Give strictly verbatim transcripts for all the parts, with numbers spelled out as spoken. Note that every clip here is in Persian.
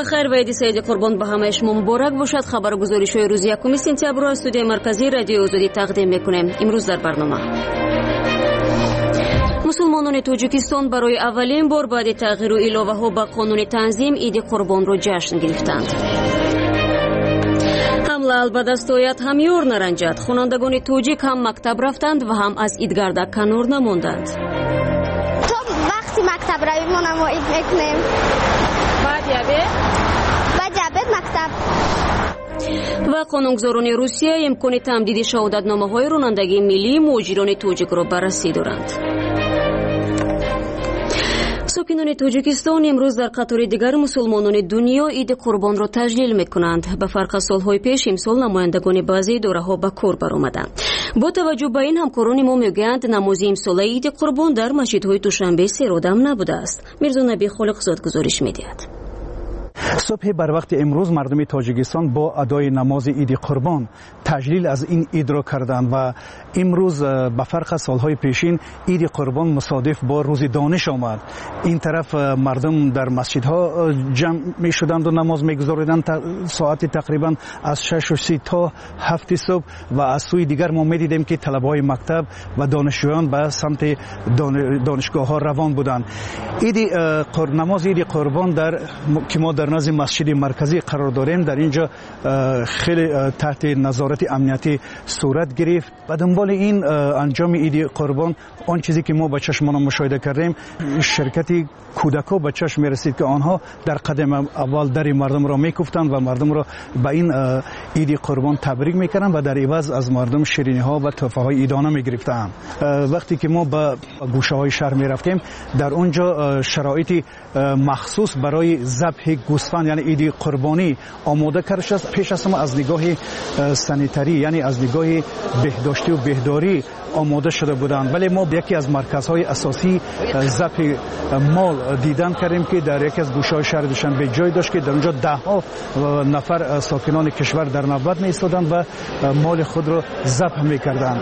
بخیر و عید سعید قربان به همه شما مبارک باشد. خبرگزاری‌های روز یکم سپتامبر از استودیوی مرکزی رادیو آزادی تقدیم می‌کنیم. امروز در برنامه مسلمانان تاجیکستان برای اولین بار بعد تغییر و علاوه‌ها به قانون تنظیم عید قربان را جشن گرفتند. حمله البدستایت همیار نرنجد. خوانندگان تاجیک هم مکتب رفتند و هم از عیدگردک کنار نماندند. تو وقتی مکتب رویم ما نما عید میکنیم. بعد یابه بعد یابه مکتب. و قانونگذاران روسیه امکان تمدید شهادتنامه‌های رانندگی ملی مهاجران تاجیک را بررسی دارند. ساکنان تاجیکستان امروز در قطار دیگر مسلمانان دنیا عید قربان را تجلیل می‌کنند. به فرق از سال‌های پیش امسال نمایندگان بعضی دوره‌ها به کار برآمدند. با توجه به این همکاران ما میگویند نماز امساله عید قربان در مسجدهای دوشنبه سرادم نبوده است. میرزا نبی خالقزاد گزارش می‌دهد. صبح بر وقت امروز مردم تاجیکستان با ادای نماز عید قربان تجلیل از این عید را کردند و امروز به فرق از سالهای پیشین عید قربان مصادف با روز دانش آمد. این طرف مردم در مسجدها جمع می شدند و نماز می گذاردند ساعت تقریبا از شش و سی تا هفت صبح و از سوی دیگر ما می دیدیم که طلبهای مکتب و دانشجویان به سمت دانشگاه ها روان بودند. عید نماز عید قربان در که ما در نزد مسجد مرکزی قرار داریم در اینجا خیلی تحت نظارت امنیتی صورت گرفت. و دنبال این انجام عید قربان آن چیزی که ما با چشمان مشاهده کردیم شرکت کودکان به چشم می‌رسید که آنها در قدم اول در مردم را می‌کوفتند و مردم را به این عید قربان تبریک می‌کردند و در عوض از مردم شیرینی‌ها و تحفه‌های عیدانه می‌گرفتند. وقتی که ما به گوشه‌های شهر می‌رفتیم در اونجا شرایطی مخصوص برای ذبح گوسفند یعنی عید قربانی آماده کرده شد. پیش از همه از نگاه سانیتری یعنی از نگاه بهداشتی و بهداری آماده شده بودند، ولی ما یکی از مرکزهای اساسی ذبح مال دیدن کردیم که در یکی از گوشه‌های شهر دوشنبه جای داشت که در اونجا ده ها نفر ساکنان کشور در نوبت می ایستادند و مال خود را ذبح می‌کردند.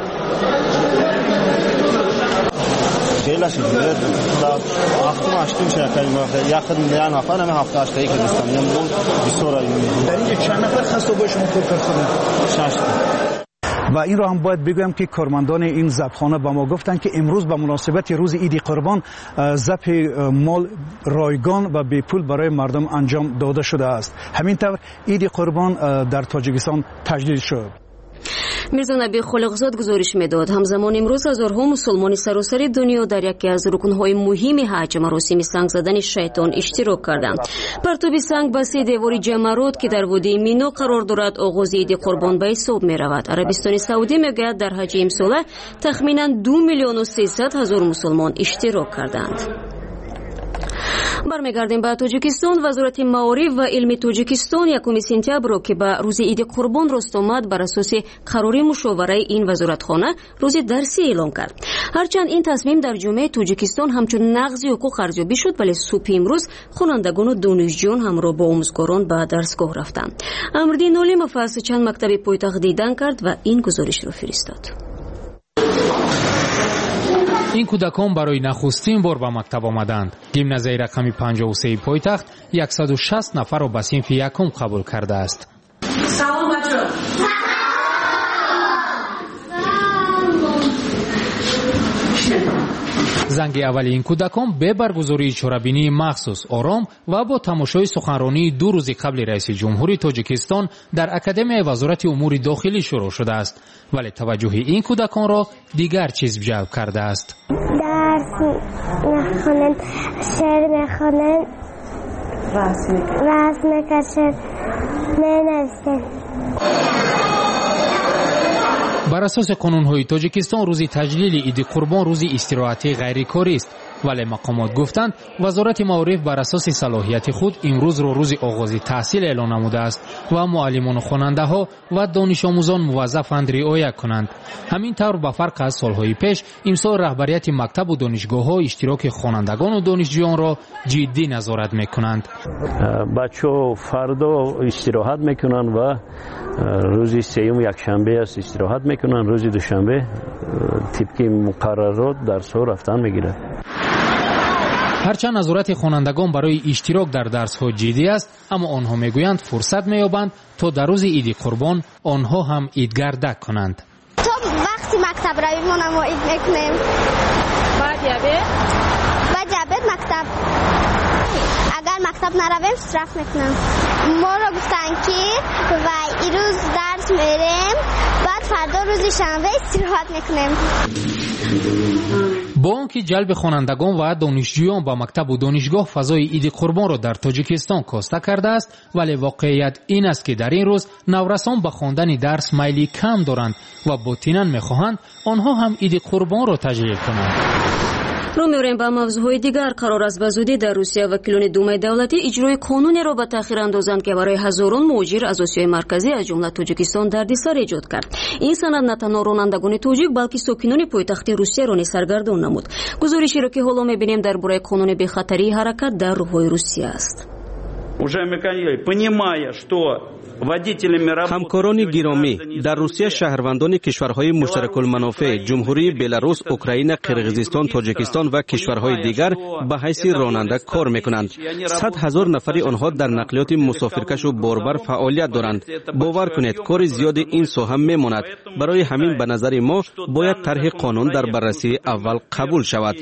خیلی شد. هفته ماشین شرکتی ما یا خود میلیون نفر همه هفته اشتایی که دستم میام بیسورایی میام. در اینجا چند نفر خسته با شما کار کردند؟ شش تا. و این را هم باید بگویم که کارمندان این ذبحخانه به ما گفتند که امروز به مناسبت روز عید قربان ذبح مال رایگان و بی پول برای مردم انجام داده شده است. همینطور عید قربان در تاجیکستان تجلیل شد. میرزا نبی خالقزاد گزارش میداد. همزمان امروز هزارها مسلمان سراسر دنیا در یکی از رکنهای مهم حج مراسم سنگ زدن شیطان اشتراک کردند. پرتاب سنگ به سه دیوار جمرات که در وادی مینا قرار دارد آغاز عید قربان به حساب می رود. عربستان سعودی میگوید در حج امساله تخمینا دو میلیون و سیصد هزار مسلمان اشتراک کردند. برمیگردیم به تاجیکستان. وزارت معارف و علم تاجیکستان یکم سپتامبر که به روز عید قربان راست آمد بر اساس قرار مشاوره این وزارتخانه روز درسی اعلام کرد. هرچند این تصمیم در جامعه تاجیکستان همچون نقض حقوق ارزیابی شد، ولی صبح امروز خوانندگان و دانشجویان همراه با آموزگاران به درسگاه رفتند. امردین نالموف از چند مکتب پایتخت دیدن کرد و این گزارش را فرستاد. این کودکان برای نخستین بار به مکتب آمدند. گیمنازیای رقمی پنجاه و سه پایتخت صد و شصت نفر را به صنف یکم قبول کرده است. سلام بچه‌ها. زنگ اول این کودکان به برگزاری چهاربینی مخصوص آرام و با تماشای سخنرانی دو روز قبل رئیس جمهوری تاجیکستان در اکادمی وزارت امور داخلی شروع شده است، ولی توجه این کودکان را دیگر چیز جلب کرده است. درس میخونن، شعر میخونن، رسم میکشن، مینویسن. بر اساس قانون‌های تاجیکستان روز تجلیل عید قربان روز استراحتی غیر کاری است، ولی مقامات گفتند وزارت معارف بر اساس صلاحیت خود امروز را روز آغاز تحصیل اعلام نموده است و معلمان و خواننده‌ها و دانش آموزان موظفند رعایت کنند. همینطور به فرق از سالهای پیش امسال رهبریت مکتب و دانشگاه‌ها اشتراک خوانندگان و دانشجویان را جدی نظارت می‌کنند. بچه‌ها فردا استراحت می‌کنند و روز سوم یکشنبه است استراحت می‌کنند. روز دوشنبه طبق مقررات درس‌ها رفتن می‌گیرند. هرچند نظارت خوانندگان برای اشتراک در درس‌ها جدی است، اما آنها میگویند فرصت می‌یابند تا در روز عید قربان آنها هم عیدگردک کنند. تو وقتی مکتب رویم ما هم عید میکنیم. بعد یابه؟ بعد یابه مکتب. اگر مکتب نرویم استراحت میکنم. ما رو گفتن که و این روز درس میریم، بعد فردا روز شنبه استراحت میکنیم. با آنکه جلب خوانندگان و دانشجویان با مکتب و دانشگاه فضای عید قربان را در تاجیکستان کاسته کرده است، ولی واقعیت این است که در این روز نورسان به خواندن درس میلی کم دارند و باطناً میخواهند آنها هم عید قربان را تجلیل کنند. رو می‌بریم به موضوعهای دیگر. قرار است به زودی در روسیه وکیلان دومای دولتی اجرای قانونی را به تأخیر اندازند که برای هزاران مهاجر از آسیای مرکزی از جمله تاجیکستان دردسر ایجاد کرد. این سند نه تنها رانندگان تاجیک بلکه ساکنان پایتخت روسیه را سرگردان نمود. گزارشی را که حالا می‌بینیم درباره قانون بی‌خطری حرکت در روهای روسیه است. همکاران گرامی، در روسیه شهروندان کشورهای مشترک المنافع جمهوری بلاروس، اوکراین، قرقیزستان، تاجیکستان و کشورهای دیگر به حیث راننده کار میکنند. صد هزار نفری آنها در نقلیات مسافرکش و باربر فعالیت دارند. باور کنید کار زیاد این ساحه میماند. برای همین به نظر ما باید طرح قانون در بررسی اول قبول شود.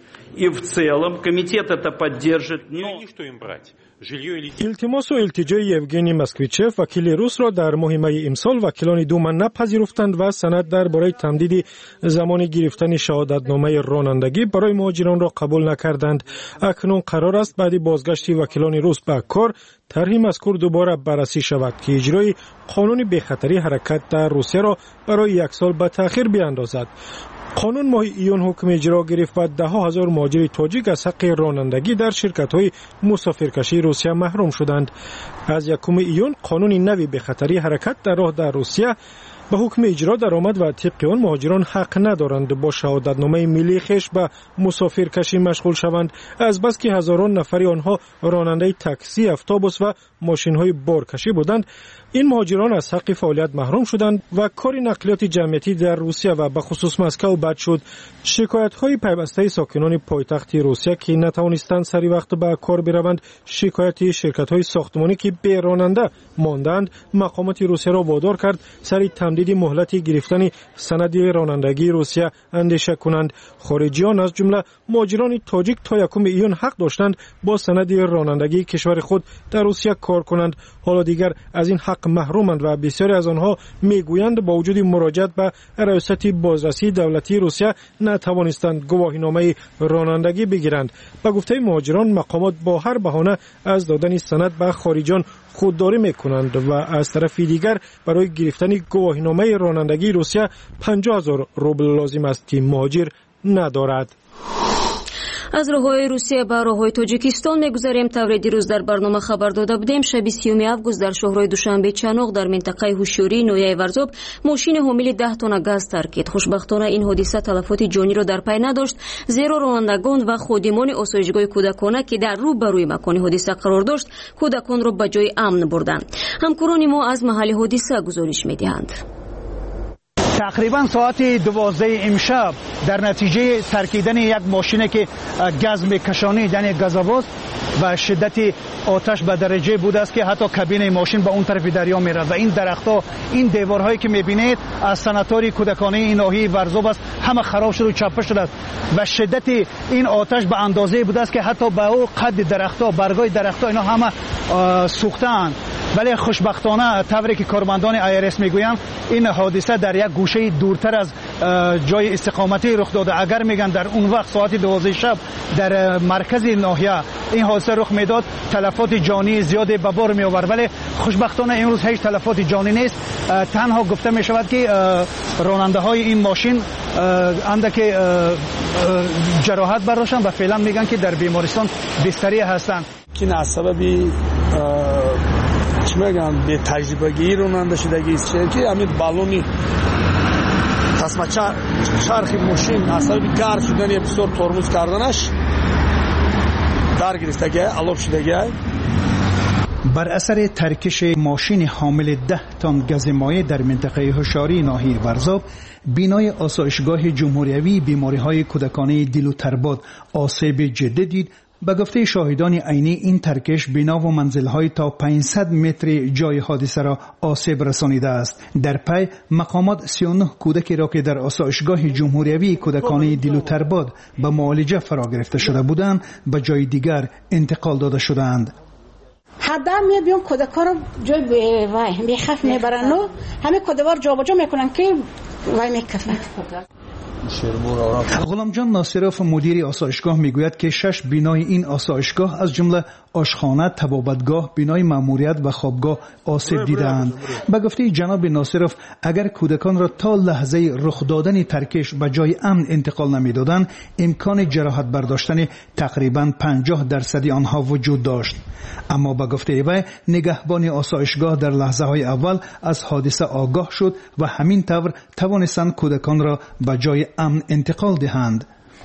التماس و التجای یوگنی مسکویچف وکیل روس را در مهمه امسال وکیلان دوما نپذیرفتند و سند درباره تمدید زمان گرفتن شهادتنامه رانندگی برای مهاجران را قبول نکردند. اکنون قرار است بعد بازگشت وکیلان روس به کار طرح مذکور دوباره بررسی شود که اجرای قانون بی‌خطری حرکت در روسیه را برای یک سال به تأخیر بیاندازد. قانون ماه ایون حکم اجرا گرفت و ده ها هزار مهاجر تاجیک از حق رانندگی در شرکت‌های مسافرکشی روسیه محروم شدند. از یکم ایون قانون نوی به خطری حرکت در راه در روسیه به حکم اجرا درآمد و طبق آن مهاجران حق ندارند با شهادتنامه ملی خویش به مسافرکشی مشغول شوند، از بس که هزاران نفری آنها راننده تاکسی، اتوبوس و ماشین‌های بارکشی بودند. این مهاجران از حق فعالیت محروم شدند و کار نقلیات جمعیتی در روسیه و به خصوص مسکو بد شد. شکایت‌های پیوسته ساکنان پایتخت روسیه که نتوانستند سری وقت به کار بروند، شکایت شرکت‌های ساختمانی که بی راننده ماندند، مقامات روسیه را وادار کرد سری تمدید مهلت گرفتن سند رانندگی روسیه اندیشه کنند. خارجیان از جمله مهاجران تاجیک تا یکم ایون حق داشتند با سند رانندگی کشور خود در روسیه کار کنند. حالا دیگر از این حق محرومند و بسیاری از آنها میگویند با وجود مراجعت به ریاست بازرسی دولتی روسیه نتوانستند گواهینامه رانندگی بگیرند. به گفته مهاجران مقامات با هر بهانه از دادن سند به خارجیان خودداری میکنند و از طرف دیگر برای گرفتن گواهینامه رانندگی روسیه پنجاه هزار روبل لازم است که مهاجر ندارد. از راههای روسیه به راههای تاجیکستان میگذریم. طور دیروز در برنامه خبر داده بودیم شب سیوم آگوست در شهرهای دوشنبه چانوق در منطقه هوشیاری نویه ورزوب ماشین حامل ده تن گاز ترکید. خوشبختانه این حادثه تلفات جانی را در پی نداشت، زیرا رانندگان و خادمان آسایشگاه کودکانه که در رو بروی مکان حادثه قرار داشت کودکان را به جای امن بردند. همکاران ما از محل حادثه گزارش میدهند. تقریبا ساعت دوازده امشب در نتیجه ترکیدن یک ماشین که گاز میکشانید یعنی گازاواز و شدت آتش به درجه بوده است که حتی کابین ماشین به اون طرف دریا میره و این درختها، این دیوارهایی که میبینید از سناتوری کودکانه این ناحیه ورزوب است، همه خراب شده و چپه شده است و شدت این آتش به اندازه بوده است که حتی به او قد درختها، برگای درختها اینا همه سوختند. ولی خوشبختانه طوری که کارمندان آیرس میگویند این حادثه در یک گوشه دورتر از جای استقامتی رخ داده. اگر میگن در اون وقت ساعت دوازده شب در مرکز ناحیه این حادثه رخ میداد تلفات جانی زیادی به بار می آورد، ولی خوشبختانه امروز هیچ تلفات جانی نیست. تنها گفته می شود که راننده های این ماشین اندک جراحت برداشتن و فعلا میگن که در بیمارستان بستری هستند. این از سببی چی میگن به تجربگی راننده شدگی است که همین بالونی قسمت چرخ ماشین از سبب گرم شدن بسیار ترمز کردنش در گرفتگی علاب شدگی. بر اثر ترکش ماشین حامل ده تن گاز مایع در منطقه هوشیاری ناحیه ورزاب بینای آسایشگاه جمهوریوی بیماری‌های کودکانه دیل و تربات آسیب جدی دید به گفته شاهدان عینی این ترکش بنا و منزل‌های تا پانصد متر جای حادثه را آسیب رسانیده است. در پی مقامات سی و نه کودکی را که در آسایشگاه جمهوریوی کودکانه دیلوترباد به معالجه فرا گرفته شده بودند به جای دیگر انتقال داده شدند. حدا میاد بیان کودکا رو جای وای میخف میبرن و همه کودوار جابجا میکنن که وای میکفن. غلامجان ناصرف مدیر آسایشگاه میگوید که شش بینای این آسایشگاه از جمله آشخانه، طبابتگاه، بینای ماموریت و خوابگاه آسیب دیدند. به گفته جناب ناصرف اگر کودکان را تا لحظه رخ دادن ترکش به جای امن انتقال نمیدادند امکان جراحت برداشتن تقریبا پنجاه درصدی آنها وجود داشت. اما به گفته وی نگهبان آسایشگاه در لحظه های اول از حادثه آگاه شد و همین طور توانستند کودکان را به جای امن انتقال دهند.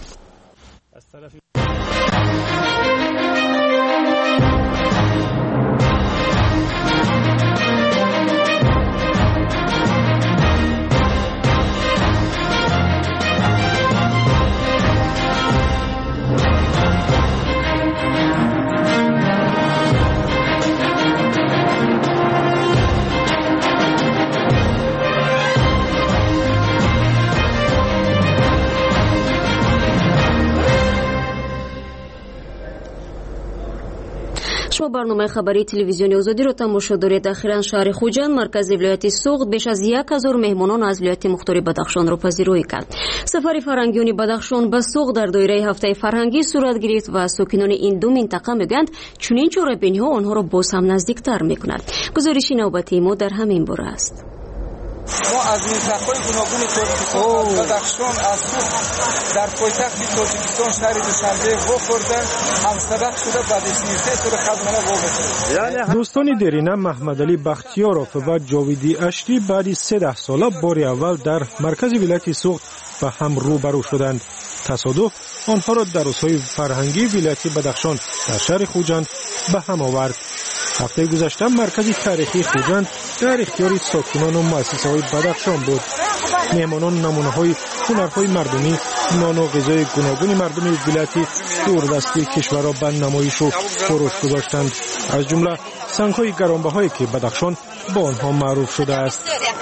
شما برنامه خبری تلویزیونی آزادی را تماشا دارید. اخیراً شهر خوجند مرکز ولایت سوغد بیش از یک هزار مهمانان از ولایت مختار بدخشان را پذیرایی کرد. سفر فرهنگیان بدخشان به سوغد در دایره هفته فرهنگی صورت گرفت و ساکنان این دو منطقه میگویند چنین چهاره‌بینی‌ها آنها را باز هم نزدیکتر میکند. گزارش نوبتی ما در همین باره است. ما از منطقه‌های گوناگون تاجیکستان از بدخشان از سوغد در پایتخت تاجیکستان شهر دوشنبه واخوردن هم سبق شده بعد از سه سال خدمت وابسته. دوستان درینه محمد علی بختیارов و جاویدی اشری بعد از سیزده ساله بار اول در مرکز ولایت سوغد به هم روبرو شدند. تصادف آنها را در روزهای فرهنگی ولایت بدخشان در شهر خوجند به هم آورد. هفته گذشته مرکز تاریخی خوجند در اختیار ساکنان و مؤسسه‌های بدخشان بود. مهمانان نمونه‌های هنرهای مردمی، نان و غذای گوناگون مردم ولایت دوردستی کشور را به نمایش و فروش گذاشتند. از جمله سنگ‌های گرانبهایی که بدخشان با آنها معروف شده است.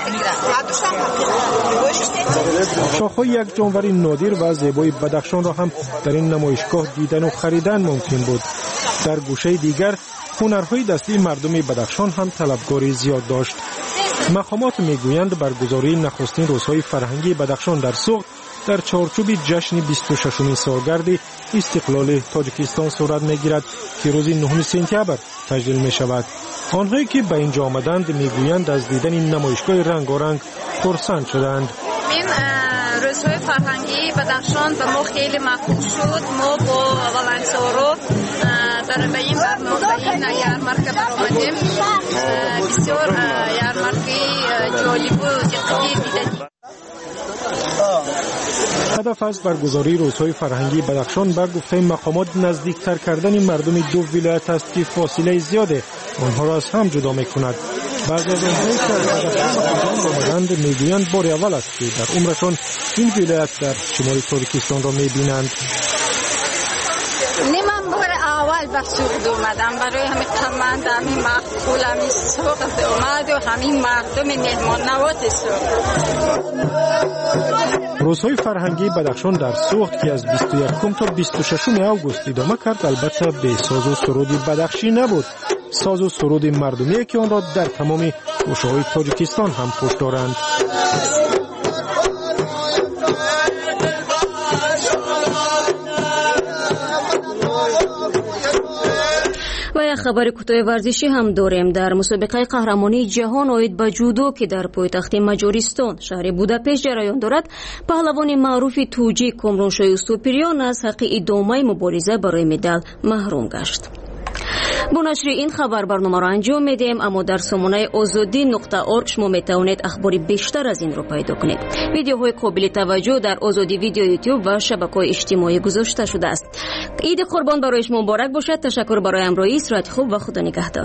شاخه‌های یک جانور نادر و زیبای بدخشان را هم در این نمایشگاه دیدن و خریدن ممکن بود. در گوشه دیگر هنرهای دستی مردم بدخشان هم طلبکاری زیاد داشت. مقامات میگویند برگزاری نخستین روزهای فرهنگی بدخشان در سوغد در چارچوب جشن بیست و ششمین سالگرد استقلال تاجیکستان صورت میگیرد که روز نهم سپتامبر تجلیل می شود. آنهایی که به اینجا آمدند میگویند از دیدن این نمایشگاه رنگارنگ خرسند شدند. این روزهای فرهنگی بدخشان به ما خیلی مقبول شد. ما با ولنسارو در به این برنامه این یارمارک برآمدیم. بسیار یارمارکی جالب و دقیقی دیدیم. هدف از برگزاری روزهای فرهنگی بدخشان بر گفته مقامات نزدیکتر کردن مردم دو ولایت است که فاصله زیاده آنها را از هم جدا میکند. بعضی از آنهایی که از بدخشان آمدند میگویند بار اول است که در عمرشان این ولایت در شمال تاجیکستان را میبینند. نیمم بار اول به سوغد اومدم برای همین قمند همین مقبول همین سوغد اومد و همین مردم مهمان نوات سوغد. روزهای فرهنگی بدخشان در سوغد که از بیست و یکم تا بیست و ششم آگوست ادامه کرد البته به ساز و سرود بدخشی نبود. ساز و سرود مردمی که آن را در تمام گوشه‌های تاجیکستان هم پشت دارند. و یک خبر کوتاه ورزشی هم داریم. در مسابقه قهرمانی جهان آید به جودو که در پایتخت مجارستان شهر بوداپست جریان دارد، پهلوان معروف توجی کامرانشاه یوسوپیریان از حق ادامه مبارزه برای مدال محروم گشت. با نشر این خبر برنامه را انجام میدیم، اما در سامانه آزادی نقطه اورگ شما میتوانید اخباری بیشتر از این را پیدا کنید. ویدیوهای قابل توجه در آزادی ویدیو یوتیوب و شبکه‌های اجتماعی گذاشته شده است. عید قربان برای شما مبارک باشد. تشکر برای همراهی، صحت خوب و خدا نگهدار.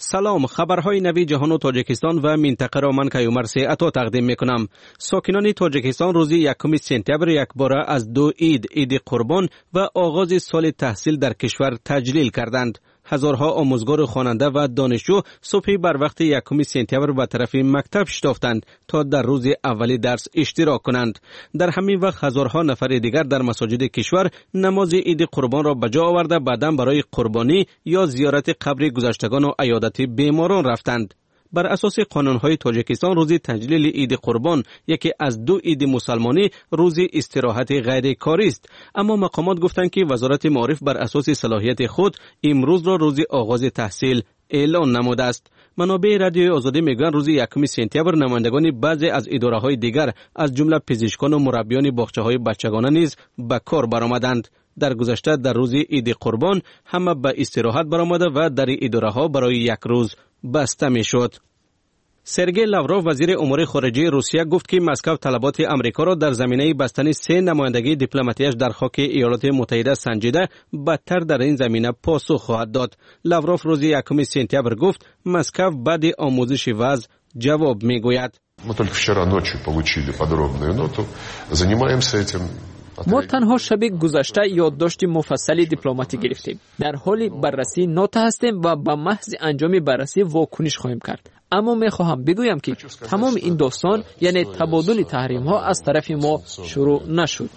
سلام، خبرهای نوی جهان و تاجیکستان و منطقه را من کیومر عطا تقدیم میکنم. ساکنان تاجیکستان روز یکم سپتامبر یک باره از دو عید، عید قربان و آغاز سال تحصیل در کشور تجلیل کردند. هزارها آموزگار، خواننده و دانشجو صبح بر وقت یکم سپتامبر به طرف مکتب شتافتند تا در روز اولی درس اشتراک کنند. در همین وقت هزارها نفر دیگر در مساجد کشور نماز عید قربان را به جا آورده بعداً برای قربانی یا زیارت قبر گذشتگان و عیادت بیماران رفتند. بر اساس قانون‌های تاجیکستان روز تجلیل عید قربان یکی از دو عید مسلمانی روز استراحت غیر کاری است، اما مقامات گفتند که وزارت معارف بر اساس صلاحیت خود امروز را روز آغاز تحصیل اعلان نموده است. منابع رادیوی آزادی میگویند روز یکم سپتامبر نمایندگان بعضی از اداره‌های دیگر از جمله پزشکان و مربیان باغچه‌های بچگانه نیز به کار برآمدند. در گذشته در روز عید قربان همه به استراحت برآمده و در اداره‌ها برای یک روز بسته میشد. سرگئی لاوروف وزیر امور خارجه روسیه گفت که مسکو طلبات آمریکا را در زمینه بستن سه نمایندگی دیپلماتیش در خاک ایالات متحده سنجیده، بدتر در این زمینه پاسخ خواهد داد. لاوروف روز یکم سپتامبر گفت مسکو بعد آموزش وضع جواب میگوید. ما только вчера ночью получили подробную ноту, занимаемся этим. ما تنها شب گذشته یادداشت مفصلی دیپلماتی گرفتیم. در حال بررسی نوت هستیم و به محض انجام بررسی واکنش خواهیم کرد. اما می خواهم بگویم که تمام این داستان یعنی تبادل تحریم ها از طرف ما شروع نشد.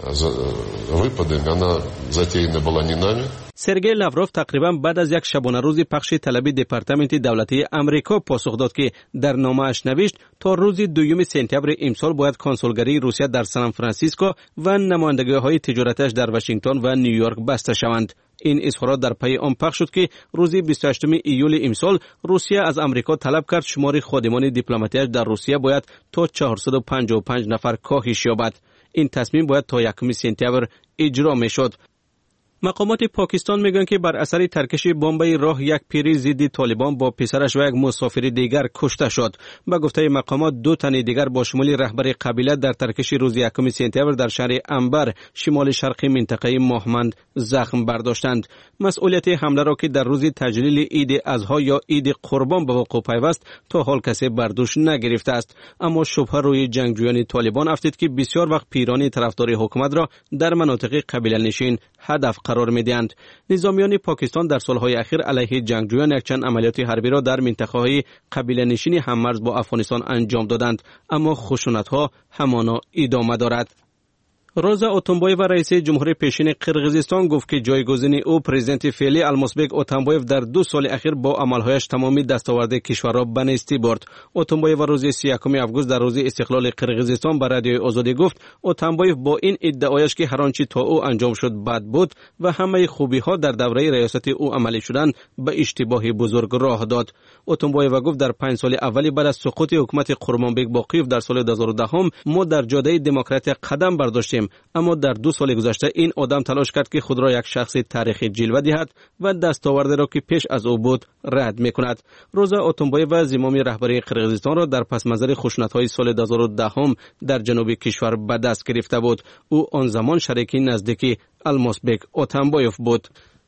سرگئی لاوروف تقریبا بعد از یک شبانه روز پخش طلب دپارتمنت دولتی آمریکا پاسخ داد که در نامه اش نوشت تا روز دوم سپتامبر امسال باید کنسولگری روسیه در سان فرانسیسکو و نمایندگی‌های تجارتش در واشنگتن و نیویورک بسته شوند. این اظهارات در پی آن پخش شد که روز بیست و هشتم ایول امسال روسیه از آمریکا طلب کرد شمار خادمان دیپلماتیش در روسیه باید تا چهارصد و پنجاه و پنج نفر کاهش یابد. این تصمیم باید تا یکم سپتامبر اجرا میشد. مقامات پاکستان میگن که بر اثر ترکش بمب راه یک پیر ضد طالبان با پسرش و یک مسافر دیگر کشته شد. به گفته مقامات دو تن دیگر با شمول رهبر قبیله در ترکش روز یکم سپتامبر در شهر انبر شمال شرقی منطقه ماهمند زخم برداشتند. مسئولیت حمله را که در روز تجلیل عید اضحی یا عید قربان به وقوع پیوست تا حال کسی بر دوش نگرفته است، اما شبهه روی جنگجویان طالبان افتید که بسیار وقت پیران طرفدار حکومت را در مناطق قبیله نشین هدف قرار می‌دهند. نظامیان پاکستان در سالهای اخیر علیه جنگجویان یک چند عملیات حربی را در منطقه‌های قبیله نشین هممرز با افغانستان انجام دادند، اما خشونت‌ها همانا ادامه دارد. روزا اتنبایف رئیس جمهوری پیشین قرقیزستان گفت که جایگزین او پرزیدنت فعلی المازبک اتنبایف در دو سال اخیر با عملهایش تمامی دستاورد کشور را به نیستی برد. اتنبایف روز سی و یکم آگوست در روز استقلال قرقیزستان به رادیوی آزادی گفت اتنبایف با این ادعایش که هر آنچه تا او انجام شد بد بود و همه خوبی‌ها در دوره ریاست او عملی شدند به اشتباه بزرگ راه داد. اتنبایف گفت در پنج سال اولی بعد از سقوط حکومت قرمانبک باقیف در سال دو هزار و ده ما در جاده دموکراسی قدم برداشتیم، اما در دو سال گذشته این آدم تلاش کرد که خود را یک شخص تاریخی جلوه دهد و دستاورد را که پیش از او بود رد میکند. روزا اتنبایف و زمام رهبری قرقیزستان را در پس منظر خشونت‌های سال دو هزار و ده در جنوب کشور به دست گرفته بود. او آن زمان شریک نزدیکی المازبک اتنبایف بود.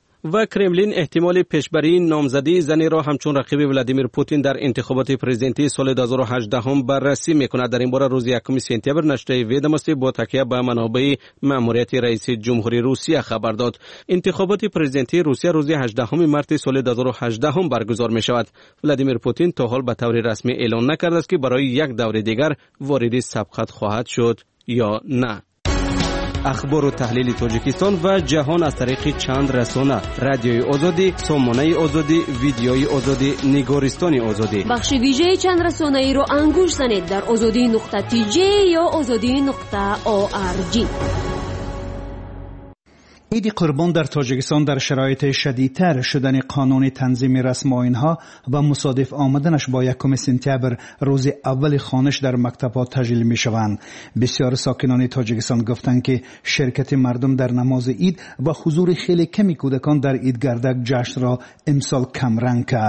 و کرملین احتمال پیشبری نامزدی زنی را همچون رقیب ولادیمیر پوتین در انتخابات پرزیدنتی سال دو هزار و هجده بررسی میکند. در این باره روز یکم سپتامبر نشریه ویداماستی با تکیه به منابع مأموریت رئیس جمهوری روسیه خبر داد. انتخابات پرزیدنتی روسیه روز هجدهم مارس سال دو هزار و هجده برگزار می شود. ولادیمیر پوتین تا حال به طور رسمی اعلان نکرده است که برای یک دور دیگر وارد سبقت خواهد شد یا نه. اخبار و تحلیل تاجیکستان و جهان از طریق چند رسانه: رادیوی آزادی، سامانه آزادی، ویدیوی آزادی، نگارستان آزادی. بخش ویژه چند رسانه ای را انگوش زنید در آزادی نقطه تی جی یا آزادی نقطه او آر جی. عید قربان در تاجیکستان در شرایط شدیدتر شدن قانون تنظیم رسم آیین‌ها و مصادف آمدنش با یکم سپتامبر روز اول خوانش در مکتب‌ها تجلیل می‌شوند. بسیار ساکنان تاجیکستان گفتند که شرکت مردم در نماز عید و حضور خیلی کمی کودکان در عید گردک جشن را امسال کمرنگ کرد.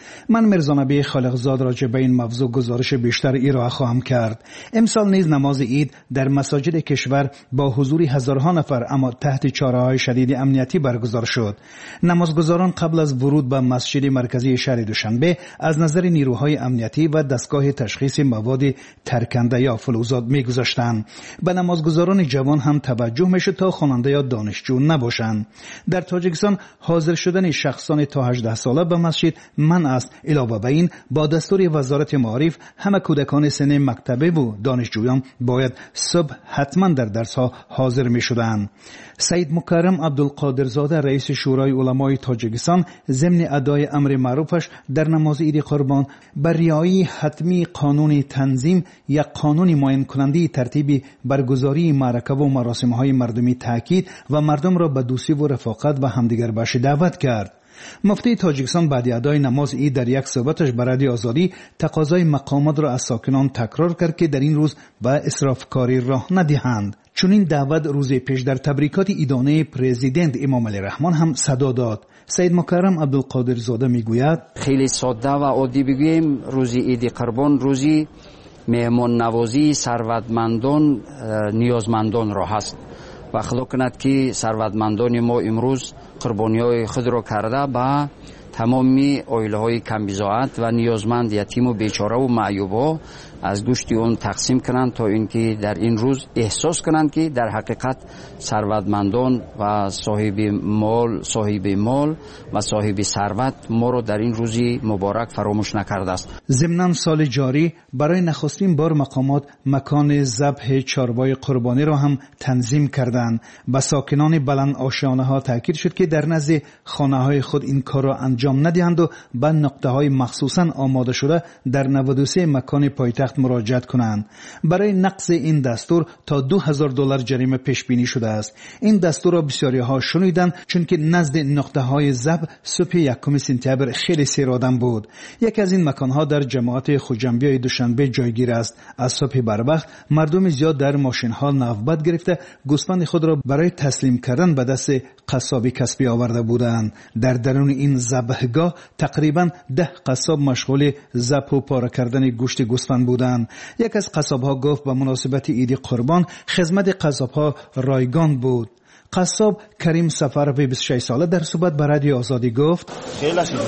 من مرزانبی خالقزاد راجع به این موضوع گزارش بیشتر ارائه خواهم کرد. امسال نیز نماز عید در مساجد کشور با حضور هزارها نفر اما تحت چاره‌های شدید امنیتی برگزار شد. نمازگزاران قبل از ورود به مسجد مرکزی شهر دوشنبه از نظر نیروهای امنیتی و دستگاه تشخیص مواد ترکنده یا فلزات می‌گذاشتند. به نمازگزاران جوان هم توجه میشد تا خواننده یا دانشجو نباشند. در تاجیکستان حاضر شدن شخصان تا هجده ساله به مسجد منع است. علاوه بر این با دستور وزارت معارف همه کودکان سن مکتبه و دانشجویان باید صبح حتما در درس ها حاضر می شدند. سید مکرم عبدالقادرزاده رئیس شورای علمای تاجیکستان ضمن ادای امر معروفش در نماز عید قربان بر رعایت حتمی قانون تنظیم یا قانون معین کننده ترتیب برگزاری معرکه و مراسم های مردمی تاکید و مردم را به دوستی و رفاقت و همدیگر باشی دعوت کرد. مفتی تاجیکستان بعد ادای نماز عید در یک صحبتش به رادیو آزادی تقاضای مقامات را از ساکنان تکرار کرد که در این روز به اسرافکاری راه ندهند. چون این دعوت روز پیش در تبریکات عیدانه پرزیدنت امام علی رحمان هم صدا داد. سید مکرم عبدالقادرزاده میگوید خیلی ساده و عادی بگوییم روز عید قربان روزی مهمان نوازی ثروتمندان نیازمندان را هست و خدا کند که ثروتمندان ما امروز قربانی های خود را کرده با تمامی عائله های کمبزاعت و نیازمند یتیم و بیچاره و معیوب ها از گوشت اون تقسیم کنند تا اینکه در این روز احساس کنند که در حقیقت ثروتمندان و صاحب مال صاحب مال و صاحب ثروت ما رو در این روزی مبارک فراموش نکرده است. ضمن سال جاری برای نخستین بار مقامات مکان ذبح چارپای قربانی را هم تنظیم کردند. با ساکنان بلند آشیانه ها تاکید شد که در نزد خانه های خود این کار را انجام ندهند و به نقطه های مخصوصا آماده شده در نود و سه مکان پایتخت مراجعت کنند. برای نقض این دستور تا دو هزار دلار جریمه پیش بینی شده است. این دستور را بسیاری ها شنیدند چون که نزد نقطه های ذبح صبح یکم سپتامبر خیلی سیر آدم بود. یکی از این مکان ها در جماعت خوجنبی دوشنبه جایگیر است. از صبح بروقت مردم زیاد در ماشین ها نوبت گرفته گوسفند خود را برای تسلیم کردن به دست قصابی کسبی آورده بودند. در درون این ذبحگاه تقریبا ده قصاب مشغول ذبح و پاره کردن گوشت گوسفند بودند. یک از قصاب‌ها گفت به مناسبت عید قربان خدمت قصاب‌ها رایگان بود. قصاب کریم سفروی بیست و شش ساله در صحبت با رادیو آزادی گفت خیلی شد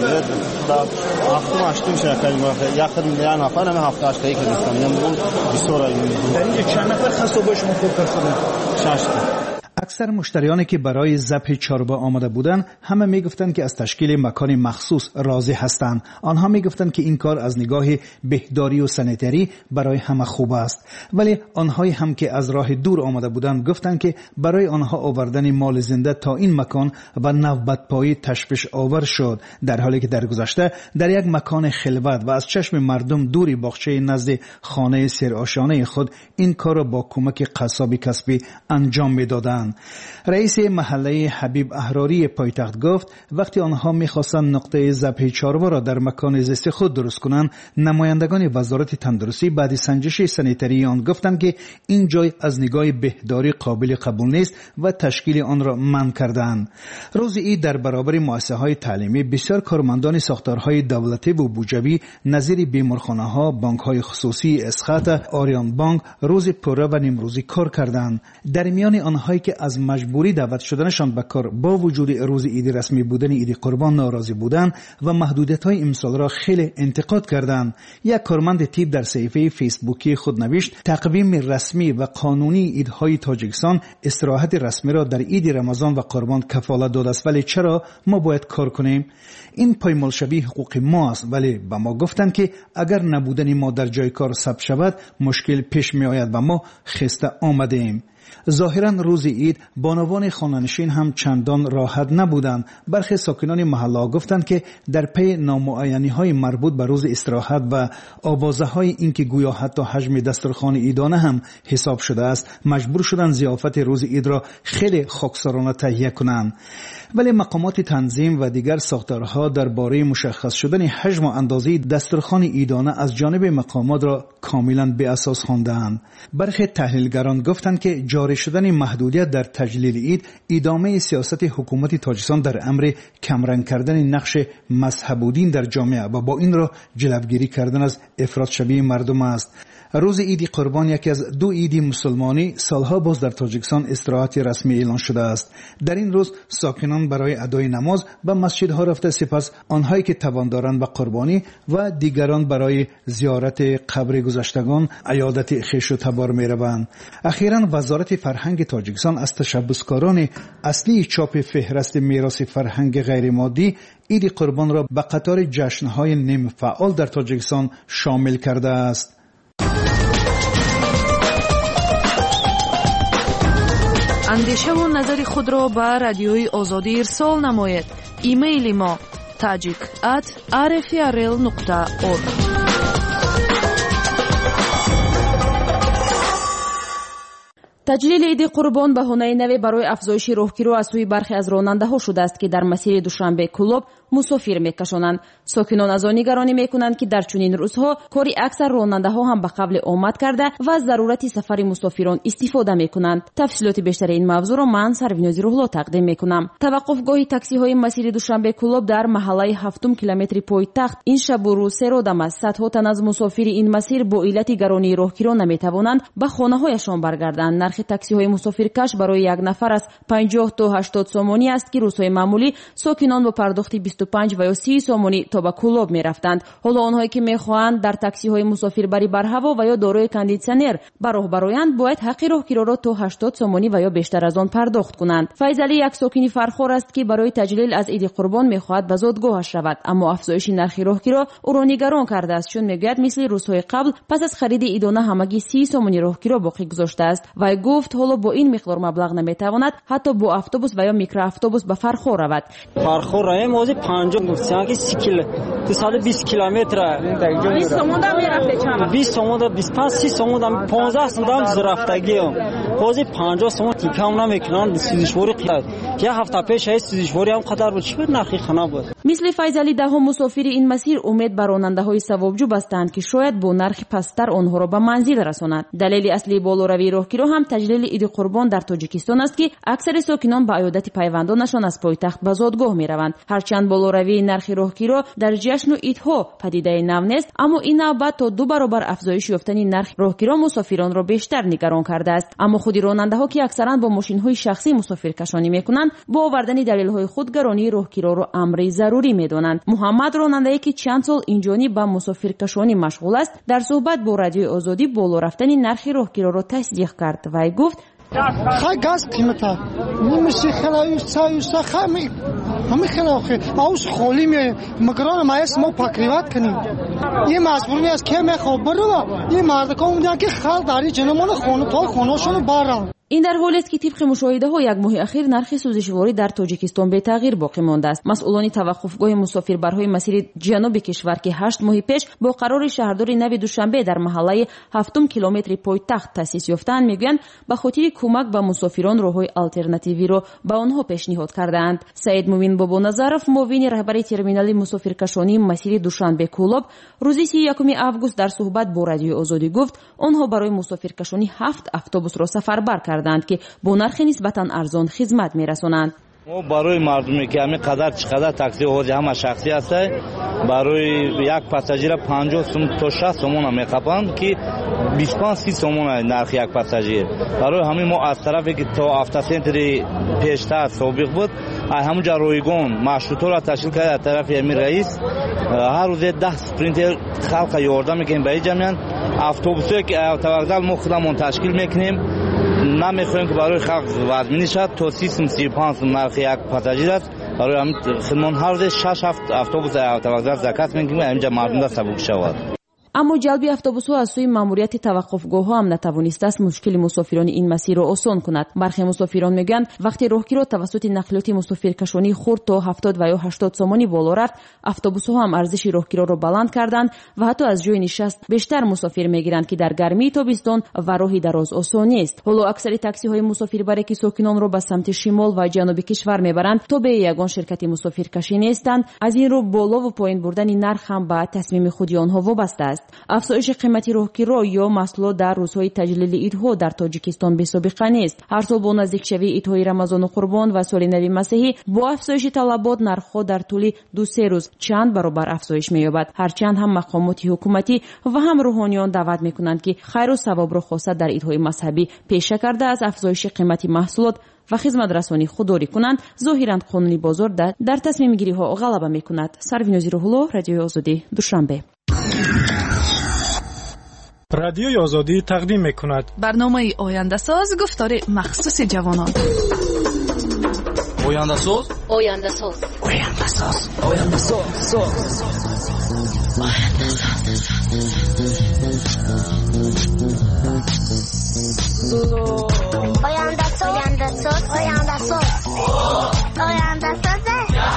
هفتم هشتم شرکت یخر میلیون نفر هم هفته هشتایی که دستم بود بسیار در اینجا چند نفر قصاب شما کار کردن؟ شش تا. اکثر مشتریانی که برای ذبح چارپا آمده بودند همه میگفتند که از تشکیل مکان مخصوص راضی هستند. آنها میگفتند که این کار از نگاه بهداری و سانیتری برای همه خوب است. ولی آنهایی هم که از راه دور آمده بودند گفتند که برای آنها آوردن مال زنده تا این مکان و نوبت پایی تشویش آور شد، در حالی که در گذشته در یک مکان خلوت و از چشم مردم دوری باغچه نزد خانه سرآشیانه خود این کار را با کمک قصابی کسبی انجام میدادند. رئیس محله حبیب احراری پایتخت گفت وقتی آنها می‌خواستند نقطه ذبح چارپا را در مکان زیست خود درست کنند، نمایندگان وزارت تندرستی بعد سنجش سانیتری آن گفتند که این جای از نگاه بهداری قابل قبول نیست و تشکیل آن را منع کردند. روز عید در برابر مؤسسه‌های تعلیمی بسیار کارمندان ساختارهای دولتی و بودجوی نظیر بیمارخانه‌ها، بانک‌های خصوصی، اسخات، آریان بانک روز پره و نیمروزی کار کردند. در میان آنهایی که از مجبوری دعوت شدنشان به کار با وجود روز عید رسمی بودن عید قربان ناراضی بودند و محدودیت‌های امسال را خیلی انتقاد کردند. یک کارمند تیپ در صفحه فیسبوکی خود نوشت تقویم رسمی و قانونی عیدهای تاجیکستان استراحت رسمی را در عید رمضان و قربان کفالت داده است، ولی چرا ما باید کار کنیم؟ این پایمال شبیه حقوق ما است. ولی به ما گفتند که اگر نبودن ما در جای کار ثبت شود مشکل پیش می آید و ما خسته آمده ایم. ظاهرا روز عید بانوان خانه‌نشین هم چندان راحت نبودند. برخی ساکنان محله گفتند که در پی نامعینی‌های مربوط به روز استراحت و آوازه‌های اینکه گویا حتی حجم دسترخوان عیدانه هم حساب شده است، مجبور شدند ضیافت روز عید را خیلی خاکسارانه تهیه کنند. ولی مقامات تنظیم و دیگر ساختارها درباره مشخص شدن حجم و اندازه دسترخوان عیدانه از جانب مقامات را کاملا بی اساس خواندند. برخی تحلیلگران گفتند که جاری شدن محدودیت در تجلیل عید ادامه سیاست حکومت تاجیکستان در امر کمرنگ کردن نقش مذهب و دین در جامعه و با این را جلوگیری کردن از افراط شبیه مردم است. روز عید قربان یکی از دو عید مسلمانی سالها باز در تاجیکستان استراحت رسمی اعلان شده است. در این روز ساکنان برای ادای نماز به مسجدها رفته، سپس آنهایی که توان دارند به قربانی و دیگران برای زیارت قبر گذشتگان عیادت خویش و تبار می‌روند. اخیراً وزارت فرهنگ تاجیکستان از تشبثکاران اصلی چاپ فهرست میراث فرهنگ غیر مادی عید قربان را به قطار جشن‌های نیم فعال در تاجیکستان شامل کرده است. اندیشه و نظر خود را به رادیوی آزادی ارسال نمایید. ایمیل ما tajik at r f r l نقطه org. تجلیل عید قربان بهانه نوی برای افزایش راهگیری از سوی برخی از راننده‌ها شده است که در مسیر دوشنبه کلوب مسافر میکشانند. ساکنان از آن نگرانی میکنند که در چنین روزها کاری اکثر راننده‌ها هم به قبل آمد کرده و از ضرورت سفر مسافران استفاده میکنند. تفصیلات بیشتر این موضوع را من سرویناز روحلا تقدیم میکنم. توقفگاه تاکسی های مسیر دوشنبه کلوب در محله هفتم کیلومتری پایتخت این شب و روز سه رودم است. صدها تن از مسافر این مسیر با علت گرانی راهگیری نمیتوانند به خانه‌هایشان برگردند. نرخ تاکسی های مسافرکش برای یک نفر از پنجاه تا هشتاد سومانی است که روزهای معمولی ساکنان با پرداخت بیست و پنج و یا سی سومانی تا به کلوب می رفتند. حالا آنهایی که می خواهند در تاکسی های مسافربری بر هوا و یا دارای کاندیسیونر به راه برآیند باید حق راهگیری را تا هشتاد سومانی و یا بیشتر از آن پرداخت کنند. فیضعلی یک ساکن فرخار است که برای تجلیل از عید قربان می خواهد به زادگاهش رود، اما افزایش نرخ راهگیری او را نگران کرده است، چون میگوید مثل روزهای قبل پس از خرید عیدانه همگی سی سومانی راهگیری باقی گذاشته است. و گفت حالا با این مقدار مبلغ نمیتواند حتی با اتوبوس و یا میکرواتوبوس به فرخار رود. فرخار رایم موزی پنجاه گفتن که سی کیلو دو سال بیست کیلومتر بیست سومون دا میرفته چند بیست سومون دا بیست و پنج سی سومون دا پانزده سومون دا رفتگی موزی پنجاه سومون تیکام نمیکنن سیزشوری قیاد یه هفته پیش هست سیزشوری هم قدر بود چه نرخی خنا بود. مثل فیضعلی ده ها مسافر این مسیر امید بر راننده های ثوابجو بستند که شاید با نرخ پستر آنها را به منزل رسانند. دلیل اصلی بالاروی راهگیری هم تجلیل عید قربان در تاجیکستان است که اکثر ساکنان به عیادت پیوندانشان از پایتخت به زادگاه میروند. هرچند بالاروی نرخ راهگیری در جشن و عیدها پدیده نو نیست، اما این نوبت تا دو برابر افزایش یافتن نرخ راهگیری مسافران را بیشتر نگران کرده است. اما خود راننده ها که اکثرا با ماشین های شخصی مسافر کشانی میکنند با آوردن دلیل های خود گرانی راهگیری را امر ضروری میدانند. محمد راننده که چند سال اینجانی با مسافر کشانی مشغول است در صحبت با رادیو آزادی بالا رفتن نرخ راهگیری را تصدیق کرد و گفت خیلی گاز قیمته نمیشه خیلی سایوسا خیلی همه خیلی آخه آوش خالی می مگران مایست ما پاکریوات کنیم. یه مجبوری است که میخواب برو یه مردکان میگن که خال داری جنمان خونه تا خونه‌شون بارن. این در حالی است که طبق مشاهده ها یک ماه اخیر نرخ سوزشواری در تاجیکستان به تغییر باقی مانده است. مسئولان توقفگاه مسافربرهای مسیر جنوب کشور که هشت ماه پیش با قرار شهرداری نو دوشنبه در محله هفتم کیلومتری پایتخت تأسیس یافتند میگویند به خاطر کمک به مسافران راههای آلترناتیوی را به آنها پیشنهاد کردند. سعید مومین بابا نظرов معاون رهبری ترمینال مسافرکشانی مسیر دوشنبه کلوب روز سی و یکم آگوست در صحبت با رادیو آزادی گفت آنها برای مسافرکشانی هفت اتوبوس را سفربر کردند که با نرخ نسبتاً ارزان خدمت میرسانند. ما برای مردمی که همین قدر چقدر تاکسی اوج همه شخصی است برای یک پاساژیر پنجاه سوم تا شصت سوم میخوان که بیست و پنج سی سوم نرخ یک پاساژیر. برای همین ما از طرفی که تا افتا سنتری پیشتر سابق بود همونجا رویگون مشروطه را تشکیل کرد از طرف امیر رئیس هر روز ده سپرینتر خلق یاردم میکنیم به جمعیت اتوبوسی که توقع ما خودمون تشکیل میکنیم نمیخوایم که برای خلق وزمینی شد تا سی سی و پنج نرخ یک پاساژیر است. برای همین خدمت هر روز شش هفت اتوبوس توقع زکات میکنیم اینجا مردم را سبک شود. اما جلب اتوبوس‌ها از سوی ماموریت توقفگاه‌ها هم نتوانسته است مشکل مسافران این مسیر را آسان کند. برخی مسافران میگن وقتی راهگیری توسط نقلیات مسافرکشانی خرد تا هفتاد و یا هشتاد سومانی بالا رفت، اتوبوس‌ها هم ارزش راهگیری را بلند کردند و حتی از جای نشست بیشتر مسافر میگیرند که در گرمی تابستان و راهی دراز آسان نیست. حالا اکثر تاکسی‌های مسافربری که ساکنان را به سمت شمال و جنوب کشور میبرند تا به یگان شرکت مسافرکشی نیستند، از این رو بالا و پایین بردن نرخ هم به تصمیم خود آنها وابسته است. افزایش قیمت راهگیرها یا محصولات در روزهای تجلیل عیدها در تاجیکستان بی‌سابقه نیست. هر سال با نزدیکشوی عیدهای رمضان و قربان و سال نو مسیحی با افزایش طلبات نرخ‌ها در طول دو سه روز چند برابر افزایش می‌یابد. هرچند هم مقامات حکومتی و هم روحانیان دعوت می‌کنند که خیر و ثواب را خاصه در عیدهای مذهبی پیشه کرده از افزایش قیمت محصولات و خدمت رسانی خودداری کنند. ظاهراً قانونی بازار در, در تصمیم گیری ها غلبه می‌کند. سروینوزی روح‌الله، رادیوی آزادی، دوشنبه. رادیوی آزادی تقدیم می‌کند برنامه آینده ساز، گفتار مخصوص جوانان. آینده ساز، آینده ساز، آینده ساز، آینده ساز، آینده ساز، آینده ساز، آینده ساز، آینده ساز،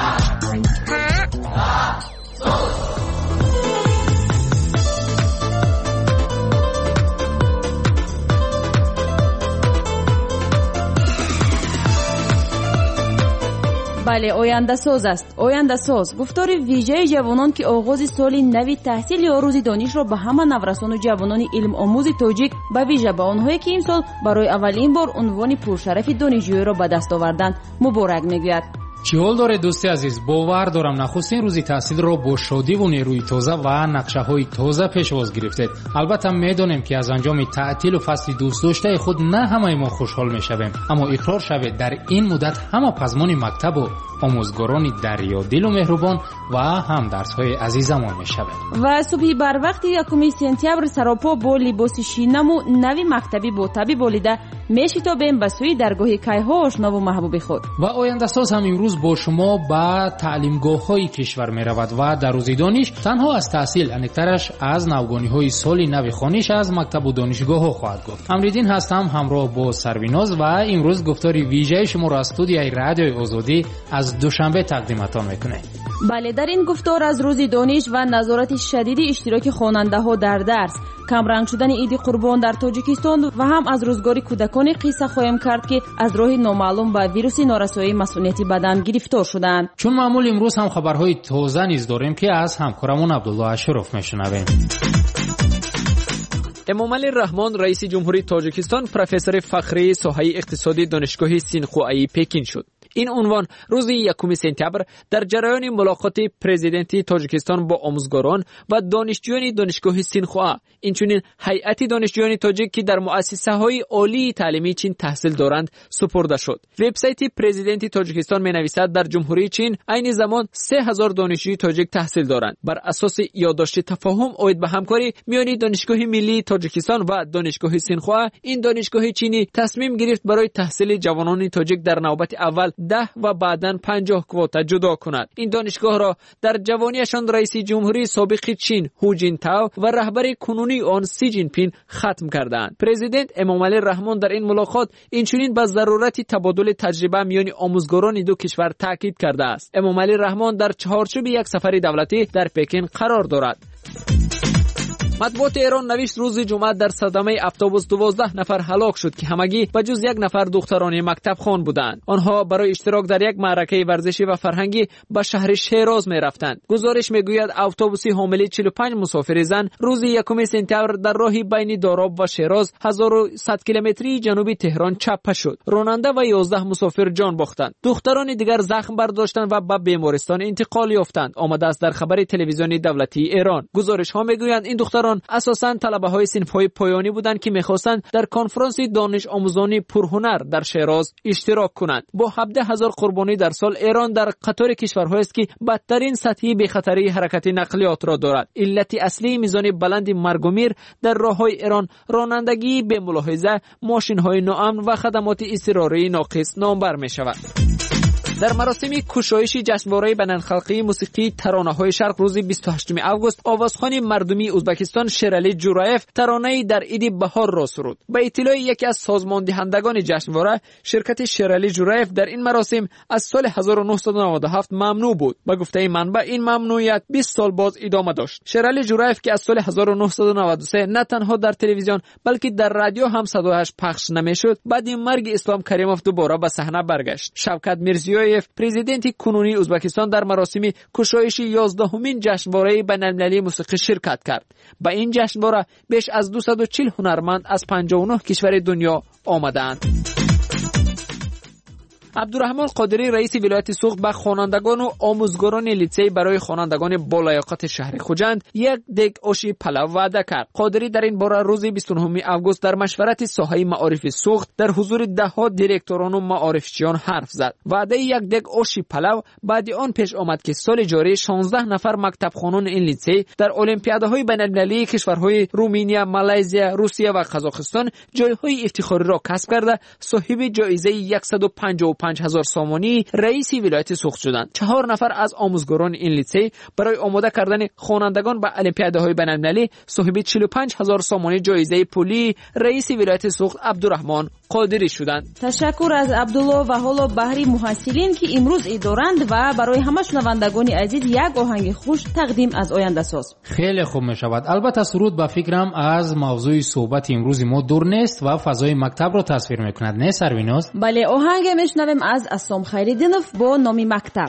بله، آینده ساز است. آینده ساز گفتار ویژه جوانان که آغاز سال نو تحصیل یا روز دانش را به همه نورسان و جوانان علم آموز تاجیک به ویژه به آنهایی که این سال برای اولین بار عنوان پرشرف دانشجویی را به دست آوردند مبارک میگوید. چی حال داره دوستی عزیز؟ باور دارم نخستین روزی تحصیل را با شادی و نیروی تازه و نقشه های تازه پیشواز گرفتید. البته میدونیم که از انجام تعطیل و فصل دوست داشته خود نه همه ما خوشحال میشویم، اما اقرار شوید در این مدت همه پزمان مکتب و آموزگاران دریادل و مهربان و هم درس های عزیزمان میشویم. و صبحی بر وقت یکم سپتامبر سراپا با لباس شینم و نوی مکتبی با تبی بالیده میشتابیم به سوی درگاه کیها آشنا و محبوب خود. و آینده ساز هم امروز با شما به تعلیمگاه های کشور می رود و در روز دانش تنها از تحصیل انکترش از نوگانی های سال نو خوانش از مکتب و دانشگاه ها خواهد گفت. امریدین هستم همراه با سرویناز و امروز گفتاری ویژه شما را از استودیوی رادیوی آزادی از دوشنبه تقدیمتان میکنه. بله، در این گفتار از روز دانش و نظارت شدید اشتراک خواننده ها در درس، کمرنگ شدن عید قربان در تاجیکستان و هم از روزگار کودکان قصه خواهیم کرد که از راه نامعلوم به ویروس نارسایی مسئولیتی بدن گرفتار شدند. چون معمول امروز هم خبرهای تازه نیز داریم که از همکارمون عبدالله اشرف میشنویم. امامعلی رحمان رئیس جمهوری تاجیکستان پروفسور فخری ساحه اقتصادی دانشگاه سینخوایی پکین شد. این عنوان روز یکم سپتامبر در جریان ملاقات پرزیدنتی تاجیکستان با آموزگاران و دانشجویان دانشگاه سینخوا، اینچنین هیئت دانشجویان تاجیک که در مؤسسه‌های عالی تعلیمی چین تحصیل دارند سپرده شد. وبسایت پرزیدنتی تاجیکستان می‌نویسد در جمهوری چین عین زمان سه هزار دانشجوی تاجیک تحصیل دارند. بر اساس یادداشت تفاهم اوید به همکاری میان دانشگاه ملی تاجیکستان و دانشگاه سینخوا، این دانشگاه چینی تصمیم گرفت برای تحصیل جوانان تاجیک در نوبت اول ده و بعداً پنجاه کواتا جدا کند. این دانشگاه را در جوانیشان رئیس جمهوری سابق چین هو جینتائو و رهبر کنونی آن سی جین پین ختم کردند. پرزیدنت امامعلی رحمان در این ملاقات اینچنین به ضرورت تبادل تجربه میان آموزگاران دو کشور تاکید کرده است. امامعلی رحمان در چهارچوب یک سفر دولتی در پکن قرار دارد. مطبوعات ایران نوشت روز جمعه در صدمه اتوبوس دوازده نفر هلاک شد که همگی به جز یک نفر دختران مکتب خوان بودند. آنها برای اشتراک در یک معرکه ورزشی و فرهنگی به شهر شیراز می رفتند. گزارش می گوید اتوبوسی حامل چهل و پنج مسافر زن روز یکم سپتامبر در راهی بین داراب و شیراز هزار و صد کیلومتری جنوبی تهران چپه شد. راننده و یازده مسافر جان باختند. دختران دیگر زخم برداشتند و به بیمارستان انتقال یافتند. آمده است در خبر تلویزیونی دولتی ایران. گزارش ها می گویند این دختران اساساً طلبه های صنف های پایانی بودند که می‌خواستند در کنفرانس دانش آموزانی پرهنر در شیراز اشتراک کنند. با هفده هزار قربانی در سال، ایران در قطار کشورهایی است که بدترین سطح بی‌خطری حرکت نقلیات را دارد. علت اصلی میزان بلند مرگ و میر در راه‌های ایران رانندگی به ملاحظه، ماشین‌های ناامن و خدمات اضطراری ناقص نامبر می‌شود. در مراسم کشایش جشنواره بین‌المللی موسیقی ترانه‌های شرق روز بیست و هشتم آگوست، آوازخوان مردمی ازبکستان شرلی جورایف ترانه‌ای در عید بهار را سرود. به اطلاع یکی از سازماندهندگان جشنواره، شرکت شرلی جورایف در این مراسم از سال هزار و نهصد و نود و هفت ممنوع بود. به گفته منبع این ممنوعیت بیست سال باز ادامه داشت. شرلی جورایف که از سال هزار و نهصد و نود و سه نه تنها در تلویزیون بلکه در رادیو هم صدایش پخش نمی‌شد، بعد مرگ اسلام کریموف دوباره به صحنه برگشت. شوکت میرزیوی توکاєف پرزیدنت کنونی ازبکستان در مراسم کشایش یازدهمین جشنواره بین‌المللی موسیقی شرکت کرد. با این جشنواره بیش از دویست و چهل هنرمند از پنجاه و نه کشور دنیا آمدند. عبدالرحمن قادری رئیس ولایت سوخت به خوانندگان و آموزگاران لیسه برای خوانندگان بالایاقت شهر خوجند یک دگ آشی پلو وعده کرد. قادری در این باره روز بیست و نه آگوست در مشورت ساحه معارف سوخت در حضور ده ها دیرکتوران و معارفچیان حرف زد. وعده یک دگ آشی پلو بعد آن پیش آمد که سال جاری شانزده نفر مکتب خوانان این لیسه در المپیادهای بین‌المللی کشورهای رومانیا، مالزی، روسیه و قزاقستان جایهای افتخاری را کسب کرده صاحب جایزه صد و پنجاه و پنج هزار سامانی رئیس ولایت سوخت شدند. چهار نفر از آموزگاران این لیسه برای آماده کردن خوانندگان به المپیادهای بین‌المللی صاحب چهل و پنج هزار سامانی جایزه پولی رئیس ولایت سوخت عبدالرحمن قادری شدند. تشکر از عبدالله و حالا بحری محصلین که امروز ایدارند و برای همه شنوندگان عزیز یک آهنگ خوش تقدیم از آینده ساز. خیلی خوب می شود. البته سرود به فکرم از موضوع صحبت امروز ما دور نیست و فضای مکتب را تصویر میکند. نه سرویناز؟ بله، آهنگ میشنویم از اسلام خیرالدینов با نام مکتب.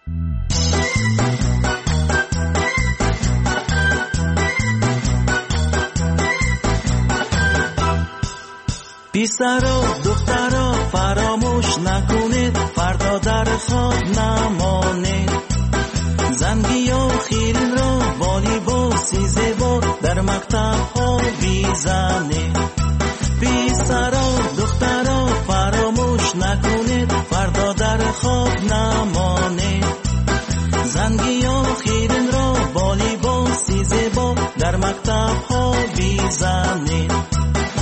پسرا دخترا فراموش نکنید فردا در خواب نمانید زنگی و خیرین را با لباسی زیبا در مکتب ها بیزنید پسرا دخترا فراموش نکنید فردا در خواب نمانید زنگی و خیرین را با لباسی زیبا در مکتب ها بیزنید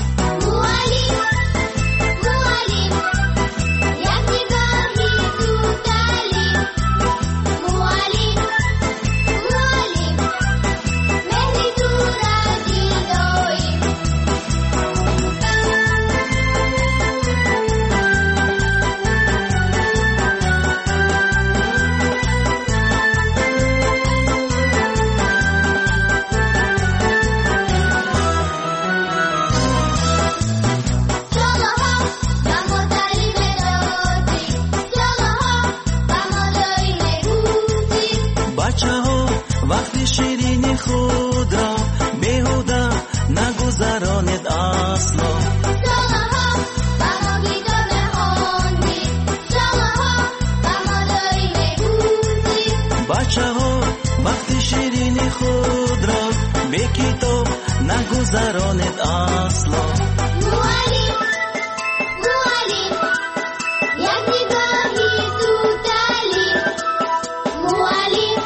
شیرینی خود را بیهوده نگذرانید اصلا سالها بماگیدا بخوانید سالها بماداری بگوزید بچه ها وقتی شیرینی خود را به کتاب نگذرانید اصلا معلم معلم یک نگاهی زود تعلیم معلم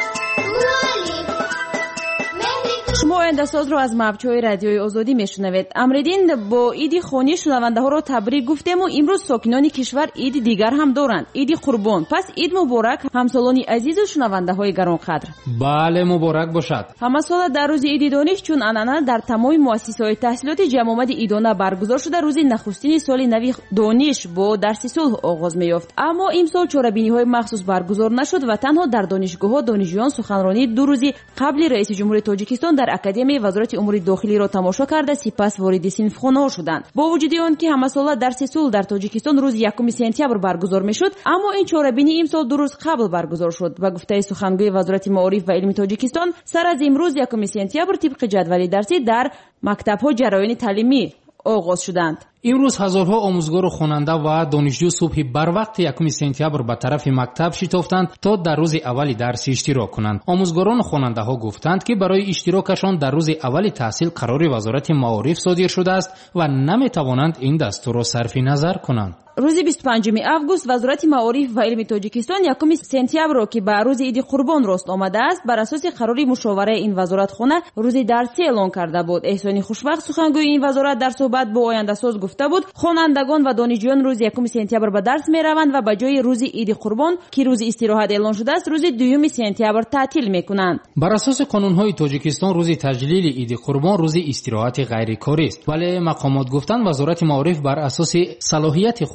شما آینده ساز رو از مبچه‌های رادیوی آزادی میشنوید. امریدین با عید خونی شنونده ها رو تبریک گفتیم و امروز ساکنان کشور عید دیگر هم دارند، عید قربان. پس عید مبارک همسالان عزیز و شنونده های گرانقدر. بله مبارک باشد. همه سال در روز عید دانش چون انانه در تمام مؤسسه‌های تحصیلاتی جمع آمد عیدانه برگزار شده روز نخستین سال نوی دانش با درس صلح آغاز می‌یافت. اما امسال چهاربینی‌های مخصوص برگزار نشد و تنها در دانشگاه‌ها دانشجویان سخنرانی دو روزی قبل رئیس جمهوری تاجیکستان در اکادمی وزارت امور داخلی را تماشا کرده سپس وارد صنفخانه‌ها شدند. با وجود آن که همه ساله درس صلح در تاجیکستان روز یکم سپتامبر برگزار می‌شد، اما این چهاربینی امسال دو روز قبل برگزار شد. و گفته سخنگوی وزارت معارف و علم تاجیکستان سر از امروز یکم سپتامبر طبق جدول درسی در مکتب‌ها جریان تعلیمی آغاز شدند. امروز هزارها آموزگار و خواننده و دانشجو صبح بر وقت یکم سپتامبر به طرف مکتب شتافتند تا در روز اول درس اشتراک کنند. آموزگاران و خواننده ها گفتند که برای اشتراکشان در روز اول تحصیل قرار وزارت معارف صادر شده است و نمی توانند این دستور را صرف نظر کنند. روز بیست و پنجم آگوست وزارت معارف و علم تاجیکستان یکم سپتامبر را که به روز عید قربان راست آمده است بر اساس قرار مشاوره این وزارت خانه روز درسی اعلان کرده بود. احسانی خوشبخت سخنگوی این وزارت در صحبت با آینده ساز گفته بود خوانندگان و دانشجویان روز یکم سپتامبر به درس می روند و به جای روز عید قربان که روز استراحت اعلان شده است روز دوم سپتامبر تعطیل می کنند. بر اساس قانون‌های تاجیکستان روز تجلیل عید قربان روز استراحت غیر کاری است، ولی مقامات گفتند وزارت معارف بر اساس صلاحیت خود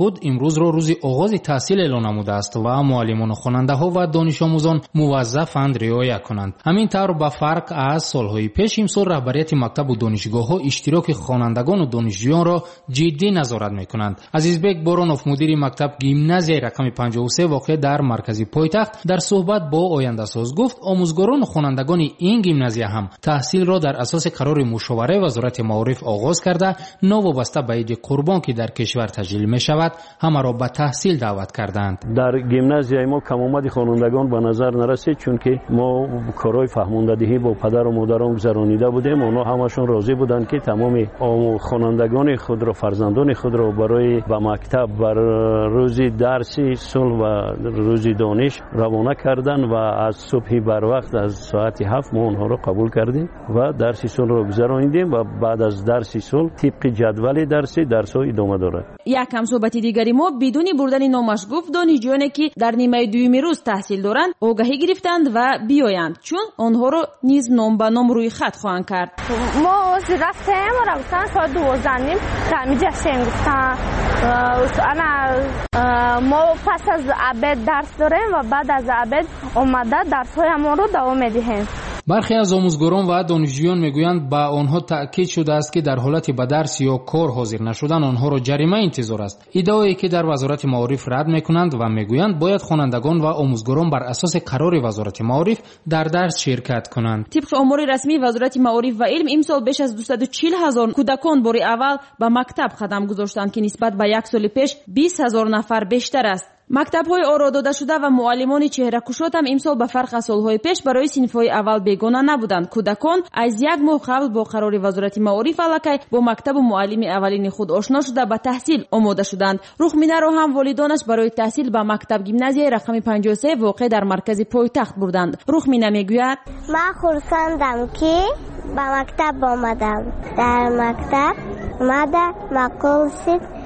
خود امروز را روز آغاز تحصیل اعلام نموده است و معلمان و خواننده‌ها و دانش آموزان موظفند رعایت کنند. همین طور به فرق از سالهای پیش امسال رهبریت مکتب و دانشگاه‌ها اشتراک خوانندگان و دانشجویان را جدی نظارت می‌کنند. عزیزبک بارونوف مدیر مکتب گیمنازیای رقم پنجاه و سه واقع در مرکز پایتخت در صحبت با آینده ساز گفت آموزگاران و خوانندگان این گیمنازیا هم تحصیل را در اساس قرار مشاوره وزارت معارف آغاز کرده نوابسته به عید قربان که در کشور تجلیل می شود همه را به تحصیل دعوت کردند. در گیمنازیای ما کم آمد خوانندگان به نظر نرسید چون که ما کارهای فهماندهی با پدر و مادران گذرانیده بودیم. اونا همشون راضی بودند که تمام خوانندگان خود را فرزندان خود را برای به مکتب بر روزی درسی صلح و روزی دانش روانه کردن و از صبح بر وقت از ساعت هفت ما اونها را قبول کردیم و درسی صلح را گذراندیم و بعد از درسی صلح طبق جدول درسی درس‌ها ادامه دارد. یکم صحبت دیگری ما بدون بردن نامش گفت دانشجویانی که در نیمه دوم روز تحصیل دارند آگاهی گرفتند و بیایند چون آنها را نیز نام به نام روی خط خواهند کرد. ما رفتیم و رفتن ساعت دوازده نیم تعمی جشن گفتن انا ما پس از عبد درس داریم و بعد از عبد اومده درس های ما رو دوام میدهیم. برخی از آموزگاران و دانشجویان میگویند با آنها تأکید شده است که در حالت به درس یا کار حاضر نشدن آنها را جریمه انتظار است. ادعایی که در وزارت معارف رد میکنند و میگویند باید خوانندگان و آموزگاران بر اساس قرار وزارت معارف در درس شرکت کنند. طبق آمار رسمی وزارت معارف و علم امسال بیش از دویست و چهل هزار کودکان بار اول به مکتب قدم گذاشتند که نسبت به یک سال پیش بیست هزار نفر بیشتر است. مکتب‌های آرا داده شده و معلمان چهره کشات هم امسال به فرق از سال‌های پیش برای صنف‌های اول بیگانه نبودند. کودکان از یک ماه قبل با قرار وزارت معارف الکی با مکتب و معلم اولین خود آشنا شده به تحصیل آماده شدند. روخمینه را هم والدانش برای تحصیل به مکتب گیمنازیای رقم پنجاه و سه واقع در مرکز پایتخت بردند. روخمینه میگوید من خرسندم که به مکتب آمدم. در مکتب ماده مقصد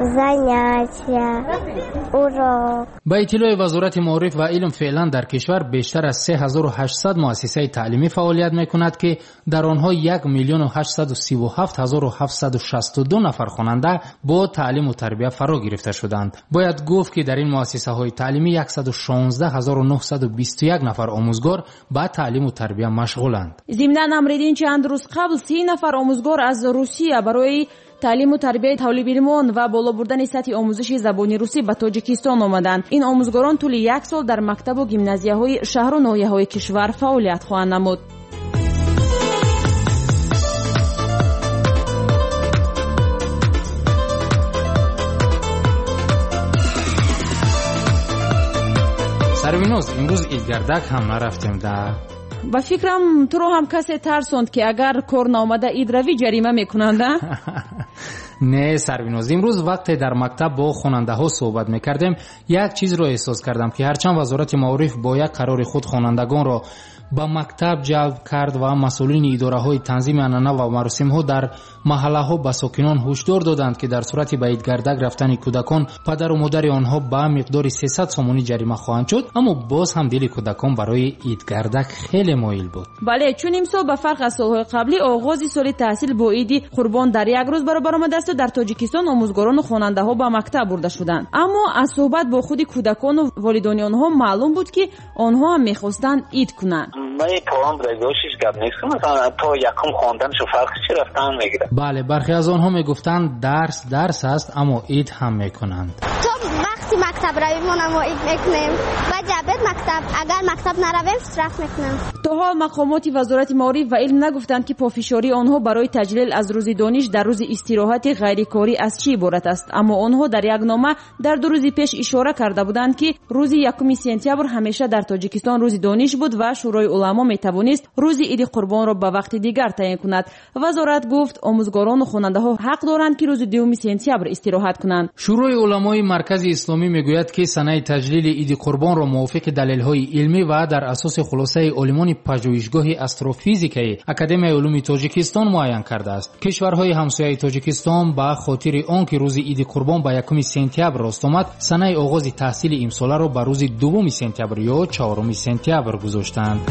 занятия урок. با اطلاع وزارت معارف و علم فعلا در کشور بیشتر از سه هزار و هشتصد مؤسسه تعلیمی فعالیت میکند که در آنها یک میلیون و هشتصد و سی و هفت هزار و هفتصد و شصت و دو نفر خواننده با تعلیم و تربیت فرا گرفته شدند. باید گفت که در این مؤسسه های تعلیمی صد و شانزده هزار و نهصد و بیست و یک نفر آموزگار با تعلیم و تربیت مشغولند. ضمناً امریدین چند روز قبل سی نفر آموزگار از روسیه برای تعلیم و تربیت حول بیرمان و بالا بردن سطح آموزش زبان روسی به تاجیکستان آمدند. این آموزگاران طول یک سال در مکتب و گیمنازیاهای شهر و ناحیه‌های کشور فعالیت خواهند نمود. سروینوز امروز ایدگردک هم نرفتیم ده. با فکرم تو رو هم کسی ترسوند که اگر کار نامده اید روی جریمه میکنند. نه سروینوز، امروز وقتی در مکتب با خواننده ها صحبت میکردیم یک چیز رو احساس کردم که هرچند وزارت معارف با یک قرار خود خوانندگان را با مکتب جلب کرد و مسئولین اداره های تنظیم عنعنه و مراسم ها در محله ها به ساکنان هشدار دادند که در صورت به عیدگردک رفتن کودکان پدر و مادر آنها به مقدار سیصد سومانی جریمه خواهند شد. اما باز هم دل کودکان برای عیدگردک خیلی مایل بود. بله، چون امسال به فرق از سالهای قبلی آغاز سال تحصیل با عید قربان در یک روز برابر آمده است و در تاجیکستان آموزگاران و خواننده ها به مکتب برده شدند. اما از صحبت با خود کودکان و والدین آنها معلوم بود که آنها هم می‌خواستند عید کنند. من پاهم رگوشش گپ نیست، مثلا تا یکم خواندنشو فرقی چی رفتن میگیره. بله، برخی از آنها میگفتند درس درس است اما عید هم میکنند. تو وقتی مکتب رویم ما عید میکنیم و جبت مکتب اگر مکتب نرویم استراحت میکنیم. تا حال مقامات وزارت معارف و علم نگفتند که پافشاری آنها برای تجلیل از روز دانش در روز استراحت غیرکاری از چی عبارت است. اما آنها در یک نامه در دو روز پیش اشاره کرده بودند که روز یکم سپتامبر همیشه در تاجیکستان روز دانش بود و شورای علما میتوانست روز عید قربان را به وقت دیگر تعیین کند. وزارت گفت آموزگاران و خواننده ها حق دارند که روز دوم سپتامبر استراحت کنند. شورای علمای مرکز اسلامی میگوید که سنه تجلیل عید قربان را موافق دلایل علمی و در اساس خلاصه علمان پژوهشگاه استروفیزیکی اکادمی علوم تاجیکستان معین کرده است. کشورهای همسایه تاجیکستان به خاطر آنکه روز عید قربان به یکم سپتامبر راست آمد، سنه آغاز تحصیل امسال را به روز دوم سپتامبر یا چهارم سپتامبر گذاشتند.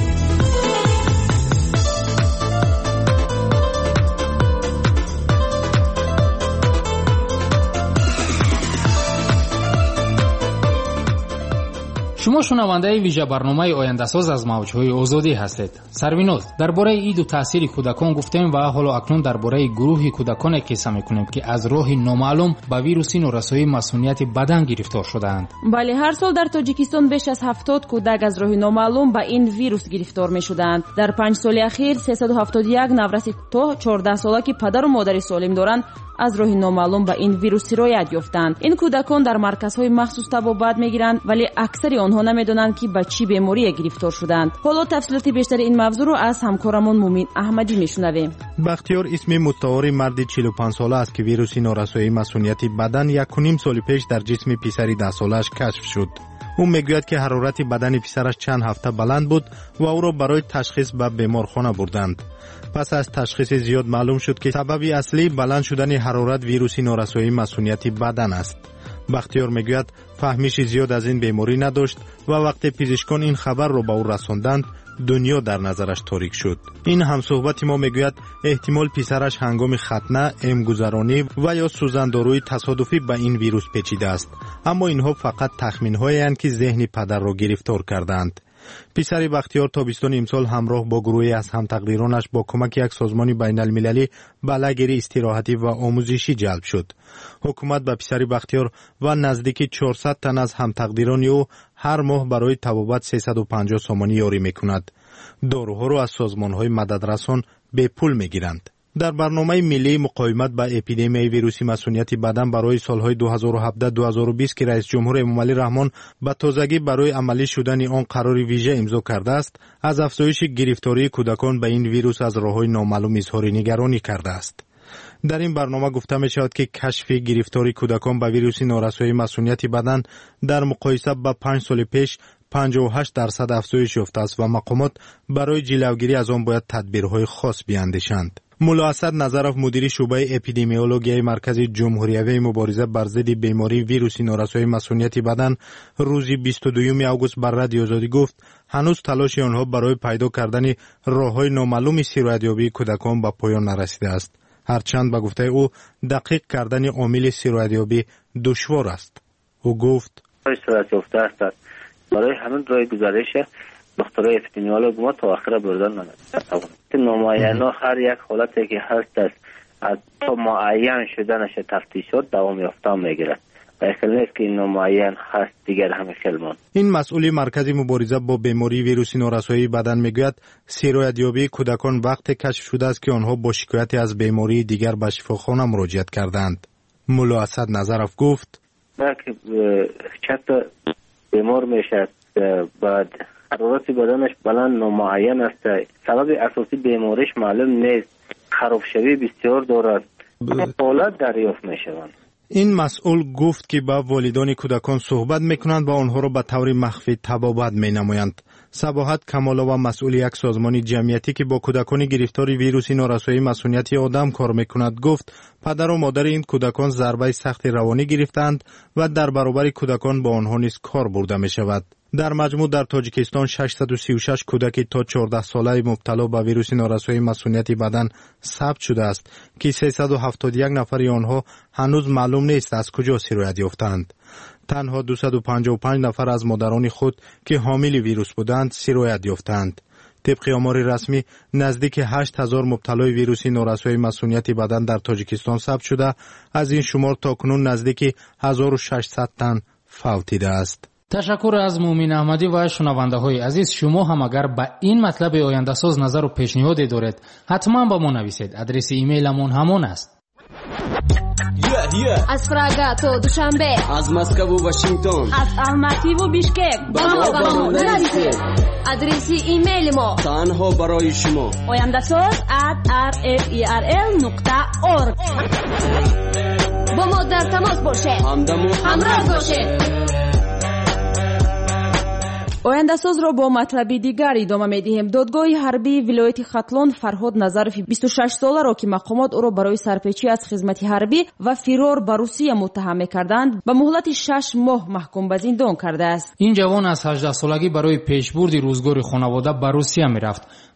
شما شنونده ویژه برنامه آینده‌ساز از موج‌های آزادی هستید. سرویناز درباره اید و تاثیر کودکان گفتیم و حالا اکنون درباره گروه کودکان قصه می‌کنیم که از راه نامعلوم با ویروس نورسایی مسئولیت بدن گرفتار شدند. بله، هر سال در تاجیکستان بیش از هفتاد کودک از راه نامعلوم با این ویروس گرفتار می‌شدند. در پنج سال اخیر سیصد و هفتاد و یک نورسی تا چهارده ساله که پدر و مادر سالم دارند از راه نامعلوم به این ویروس سرایت یافتند. این کودکان در مرکزهای مخصوص تبابت میگیرند ولی اکثر آنها نمیدانند که به چه بیماری گرفتار شدند. حالا تفصیلات بیشتر این موضوع رو از همکارمون مومین احمدی میشنویم. بختیار اسم متعاری مرد چهل و پنج ساله است که ویروس نورسایی مسئولیت بدن یک و نیم سال پیش در جسم پسری ده سالش کشف شد. او میگوید که حرارت بدن پسرش چند هفته بلند بود و او را برای تشخیص به بیمارخانه بردند. پس از تشخیص زیاد معلوم شد که سبب اصلی بلند شدن حرارت ویروس نورسایی مسئولیت بدن است. بختیار میگوید فهمیش زیاد از این بیماری نداشت و وقتی پزشکان این خبر را به او رساندند دنیا در نظرش تاریک شد. این همصحبت ما میگوید احتمال پسرش هنگام ختنه، امگذرانی و یا سوزنداروی تصادفی به این ویروس پیچیده است، اما اینها فقط تخمین‌هایی اند که ذهن پدر را گرفتار کردند. پسر بختیار تابستان امسال همراه با گروهی از همتقدیرانش با کمک یک سازمان بین المللی به لگر استراحتی و آموزشی جلب شد. حکومت به پسر بختیار و نزدیک چهارصد تن از همتقدیران او هر ماه برای طبابت سیصد و پنجاه سومانی یاری میکند. داروها را از سازمان‌های مددرسان به پول میگیرند. در برنامه ملی مقاومت با اپیدمی ویروس مسئولیت بدن برای سالهای دو هزار و هفده تا دو هزار و بیست که رئیس جمهور امامعلی رحمان به تازگی برای عملی شدن آن قرار ویژه امضا کرده است، از افزایش گرفتاری کودکان به این ویروس از راه‌های نامعلوم اظهار نگرانی کرده است. در این برنامه گفته می شود که کشف گرفتاری کودکان به ویروس نورسایی مسئولیت بدن در مقایسه با پنج سال پیش پنجاه و هشت درصد افزایش یافته است و مقامات برای جلوگیری از آن باید تدبیرهای خاص بیاندیشند. ملا اسد نظرف مدیر شعبه اپیدمیولوژی مرکز جمهوریت مبارزه بر ضد بیماری ویروس نورسایی مسئولیت بدن روز بیست و دوم آگوست بر رادیو آزادی گفت هنوز تلاش آنها برای پیدا کردن راه‌های نامعلوم سیرویدیابی کودکان به پایان نرسیده است. هرچند به گفته او دقیق کردن عامل سیرویدیابی دشوار است. او گفت برای همین راه گزارش دکترای اپیدمیولوژ ما تا آخر بردن نمی‌توانند. نمایانا هر یک حالتی که هست است از تا معین شدنش تفتیشات دوام یافته میگیرد. خیلی نیست که این نمایان هست دیگر همه خلمان. این مسئولی مرکز مبارزه با بیماری ویروس نورسایی بدن میگوید سیرویدیابی کودکان وقت کشف شده است که آنها با شکایت از بیماری دیگر به شفاخانه مراجعت کردند. ملا اسد نظرف گفت که چطور بیمار میشد بعد حرارت بدنش بلند نامعین است، سبب اساسی بیماریش معلوم نیست، خرابشوی بسیار دارد، حالت دریافت میشوند. این مسئول گفت که با والدان کودکان صحبت میکنند و آنها را به طور مخفی تبابت مینمایند. صباحت کمالا و مسئول یک سازمان جمعیتی که با کودکان گرفتار ویروس نورسایی مسئولیت آدم کار میکند گفت پدر و مادر این کودکان ضربه سخت روانی گرفتند و در برابر کودکان با آنها نیز کار برده می شود. در مجموع در تاجیکستان ششصد و سی و شش کودک تا چهارده ساله مبتلا به ویروس نورسایی مسئولیت بدن ثبت شده است که سیصد و هفتاد و یک نفر آنها هنوز معلوم نیست از کجا سرایت یافتند. تنها دویست و پنجاه و پنج نفر از مادران خود که حامل ویروس بودند سرایت یافتند. طبق آمار رسمی نزدیک هشت هزار مبتلای ویروس نورسایی مسئولیت بدن در تاجیکستان ثبت شده، از این شمار تاکنون نزدیک هزار و ششصد تن فوتیده است. تشکر از مومین احمدی و شنونده های عزیز. شما هم اگر به این مطلب آینده ساز نظر و پیشنهادی دارید حتما با ما نویسید. آدرس ایمیلمون همان است. Yeah, yeah. از پراگا تا دوشنبه، از مسکو و واشنگتن، از الماتی و بیشکک با ما با ما نویسید. آدرس ایمیل ما تنها برای شما آینده ساز at r f e r l نقطه org. با ما در تماس باشید، همراه باشید. آینده ساز را با مطلبی دیگر ادامه می‌دهیم. دادگاه حربی ولایت ختلان فرهاد نظرف بیست و شش ساله را که مقامات او را برای سرپیچی از خدمت حربی و فرار به روسیه متهم کردند به مهلت شش ماه محکوم به زندان کرده است. این جوان از هجده سالگی برای پیشبرد روزگار خانواده به روسیه می‌رفت.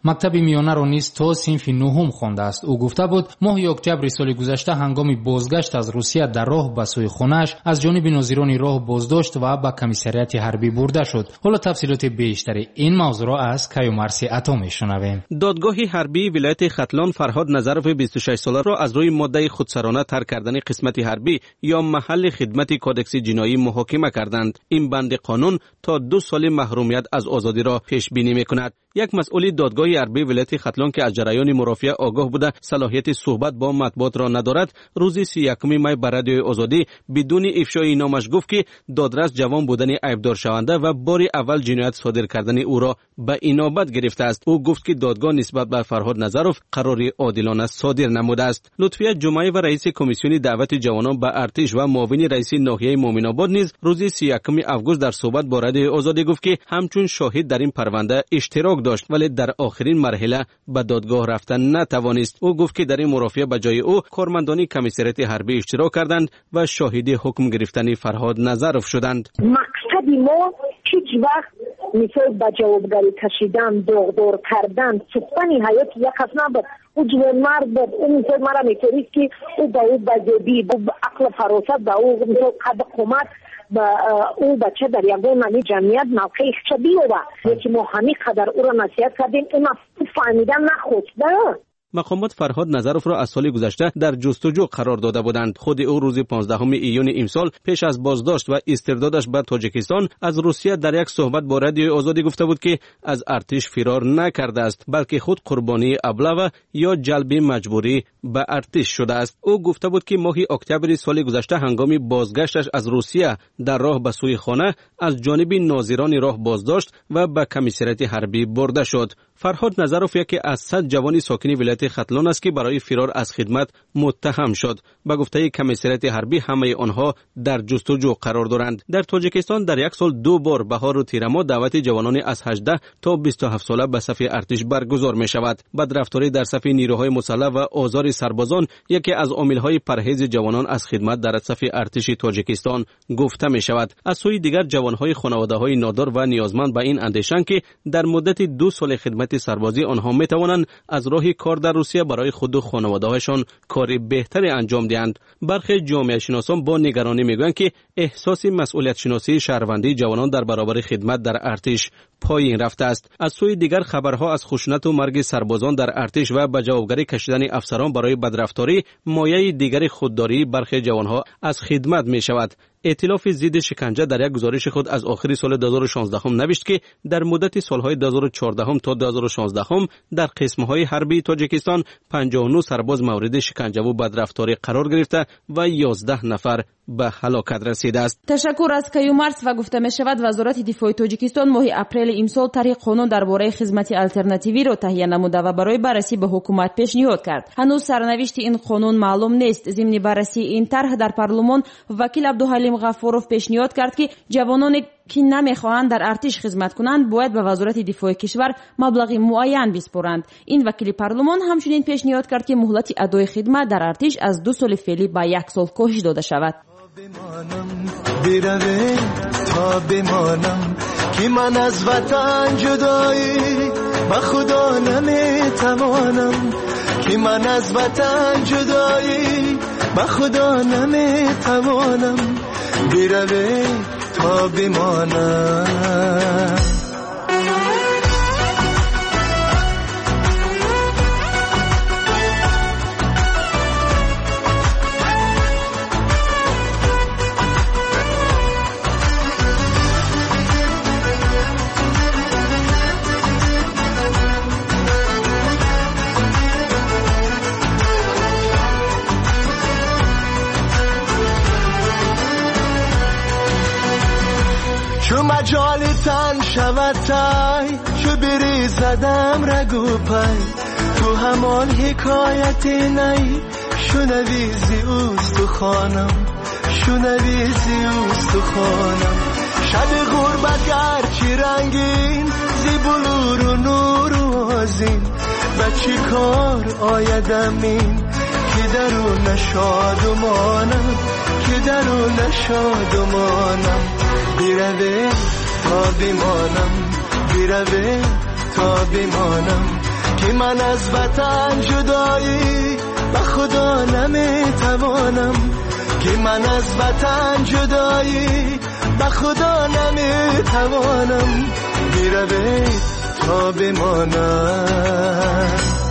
مکتب میانه را نیز تا صنف نهم خوانده است. او گفته بود ماه اکتبر سال گذشته هنگام بازگشت از روسیه در راه به سوی خانه‌اش از جانب ناظران راه بازداشت و به کمیسریات حربی برده شد. حالا تفصیلات بیشتر این موضوع را از کیومرث عطا میشنویم. دادگاه حربی ولایت ختلان فرهاد نظروف بیست و شش ساله را از روی ماده خودسرانه ترک کردن قسمت حربی یا محل خدمت کودکس جنایی محاکمه کردند. این بند قانون تا دو سال محرومیت از آزادی را پیش بینی می‌کند. یک مسئول دادگاه حربی ولایت ختلان که از جریان مرافعه آگاه بوده صلاحیت صحبت با مطبوعات را ندارد، روز سی و یکم می بر رادیو آزادی بدون افشای نامش گفت که دادرس جوان بودن عیبدار شونده و بار اول جنایت صادر کردن او را به اینابت گرفته است. او گفت که دادگاه نسبت به فرهاد نظروف قراری عادلانه صادر نموده است. لطفیه جمعه و رئیس کمیسیون دعوت جوانان به ارتش و معاون رئیس ناحیه مومن آباد نیز روز سی و یکم آگوست در صحبت با رادیو آزادی گفت که همچون شاهد در این پرونده اشتراک داشت ولی در آخرین مرحله به دادگاه رفتن نتوانست. او گفت که در این مرافعه به جای او کارمندان کمیسریات حربی اشتراک کردند و شاهد حکم گرفتن فرهاد نظروف شدند. مقصد ما هیچ وقت مثل به جوابگری کشیدن، داغدار کردن، سوختن حیات یک کس نبود. او جوان مرد بود. او مثل مرا میتونست که او با او بزدی، با عقل فراست، با او مثل قد قومت با او بچه در یگان نمی جمعیت موقع چه بیوه یکی ما همین قدر او را نصیحت کردیم این فهمیدن نخواسته. مقامات فرهاد نظروف را از سال گذشته در جستجو قرار داده بودند. خود او روز پانزدهم ایون امسال پیش از بازداشت و استردادش به تاجیکستان از روسیه در یک صحبت با رادیو آزادی گفته بود که از ارتش فرار نکرده است بلکه خود قربانی ابله یا جلب مجبوری به ارتش شده است. او گفته بود که ماه اکتبر سال گذشته هنگام بازگشتش از روسیه در راه به سوی خانه از جانب ناظران راه بازداشت و به کمیسریات حربی برده شد. فرهاد نظروف یکی از صد جوان ساکن ولایت ختلان است که برای فرار از خدمت متهم شد. به گفته کمیسریات حربی همه آنها در جستجو قرار دارند. در تاجیکستان در یک سال دو بار بهار و تیر ماه دعوت جوانان از هجده تا بیست و هفت ساله به صف ارتش برگزار می شود. بدرفتاری در صف نیروهای مسلح و آزار سربازان یکی از عامل‌های پرهیز جوانان از خدمت در صف ارتش تاجیکستان گفته می شود. از سوی دیگر جوانهای خانواده‌های نادار و نیازمند به این اندیشند که در مدت دو سال خدمت سربازی آنها می توانند از راه کار در روسیه برای خود و خانواده‌هایشان کار بهتری انجام دهند. برخی جامعه شناسان با نگرانی میگویند که احساس مسئولیت شناسی شهروندی جوانان در برابر خدمت در ارتش پایین رفته است. از سوی دیگر خبرها از خشونت و مرگ سربازان در ارتش و به جوابگری کشیدن افسران برای بدرفتاری مایه دیگر خودداری برخی جوانها از خدمت می شود. ائتلاف ضد شکنجه در یک گزارش خود از آخر سال دو هزار و شانزده نوشت که در مدت سالهای دو هزار و چهارده تا دو هزار و شانزده در قسمهای حربی تاجیکستان پنجاه و نه سرباز مورد شکنجه و بدرفتاری قرار گرفته و یازده نفر به هلاکت رسیده است. تشکر از کیومرث و گفته می شود وزارت دفاع تاجیکستان ماه اپریل امسال طرح قانون درباره خدمت آلترناتیوی را تهیه نموده و برای بررسی به حکومت پیشنهاد کرد. هنوز سرنوشت این قانون معلوم نیست. ضمن بررسی این طرح در پارلمان وکیل عبدالحلیم غفورов پیشنهاد کرد که جوانانی که نمیخواهند در ارتش خدمت کنند باید به وزارت دفاع کشور مبلغ معین بسپارند. این وکیل پارلمان همچنین پیشنهاد کرد که مهلت ادای خدمت در ارتش از دو سال فعلی به یک سال کاهش داده شود. بیروه تا بمانم که من از وطن جدایی با خدا نمیتوانم که من از وطن جدایی با خدا نمیتوانم بیروه تا بمانم. چو مجال تن شود تای چو بری زدم رگو پای تو همان حکایت نی شنویزی اوست و خانم شنویزی اوست و خانم شب غربت گرچی رنگین زی بلور و نور و آزین و چی کار آیدم این که درو نشاد و مانم که درو نشاد و مانم بیروه تا بمانم بیروه تا بمانم که من از وطن جدایی به خدا نمیتوانم، که من از وطن جدایی به خدا نمیتوانم، میروه تا بمانم.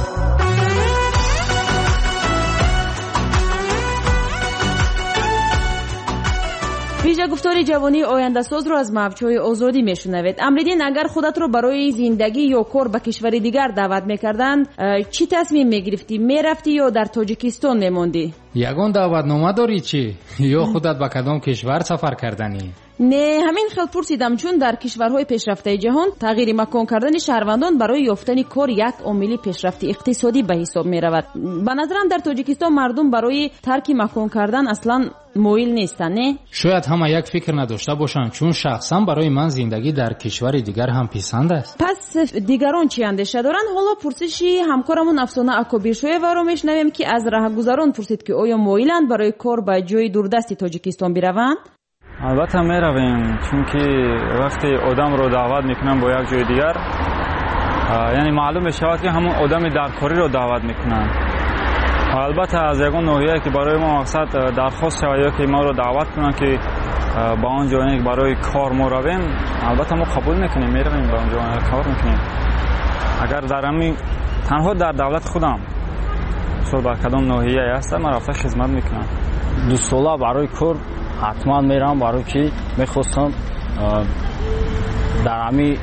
ویژه گفتار جوانی آینده ساز رو از موجهای آزادی میشنوید. امریدین اگر خودت رو برای زندگی یا کار به کشور دیگر دعوت میکردن چی تصمیم میگرفتی؟ میرفتی یا در تاجیکستان میموندی؟ یگان دعوتنامه داری چی؟ یا خودت به کدام کشور سفر کردنی؟ نه، همین خیلی پرسیدم، چون در کشورهای پیشرفته جهان تغییر مکان کردن شهروندان برای یافتن کار یک عامل پیشرفت اقتصادی به حساب می رود. به نظرم در تاجیکستان مردم برای ترک مکان کردن اصلا مویل نیستن. نه؟ شاید همه یک فکر نداشته باشند، چون شخصا برای من زندگی در کشور دیگر هم پسند است. پس دیگران چی اندیشه دارند؟ حالا پرسشی همکارمون افسانه اکابیرشویه رو میشنویم که از راهگذران پرسید که آیا مویلند برای کار به جای دوردست تاجیکستان بروند؟ البته می رویم، چون که وقتی آدم رو دعوت میکنن با یک جای دیگر، یعنی معلوم شود که همون آدم در کاری رو دعوت میکنن. البته از یگان ناحیه که برای ما مقصد درخواست شود یا که ما رو دعوت کنن که با اون جایی که برای کار ما رویم، البته ما قبول میکنیم، می رویم با اون جایی کار میکنیم. اگر در همین تنها در دولت خودم سو در کدام ناحیه هست ما رفته خدمت میکنم. دو ساله برای کار حتما میرم، برای که میخواستم در همین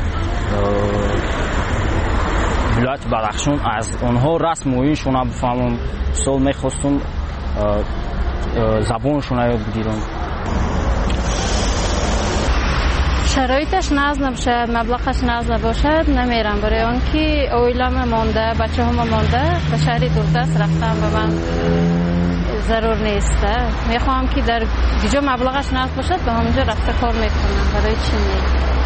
ولایت بدخشان از اونها رسم و اینشون هم بفهمم. سال میخواستم زبانشون رو یاد بگیرم. شرایطش ناز نباشه، مبلغش ناز نباشه نمیرم، برای اون که اویلم مانده، بچه هم مانده، به شهر دوردست رفتم به من ضرور نیست. میخوام که در دیجا مبلغش ناز باشد به همونجا رفته کار میکنم. برای چی نی؟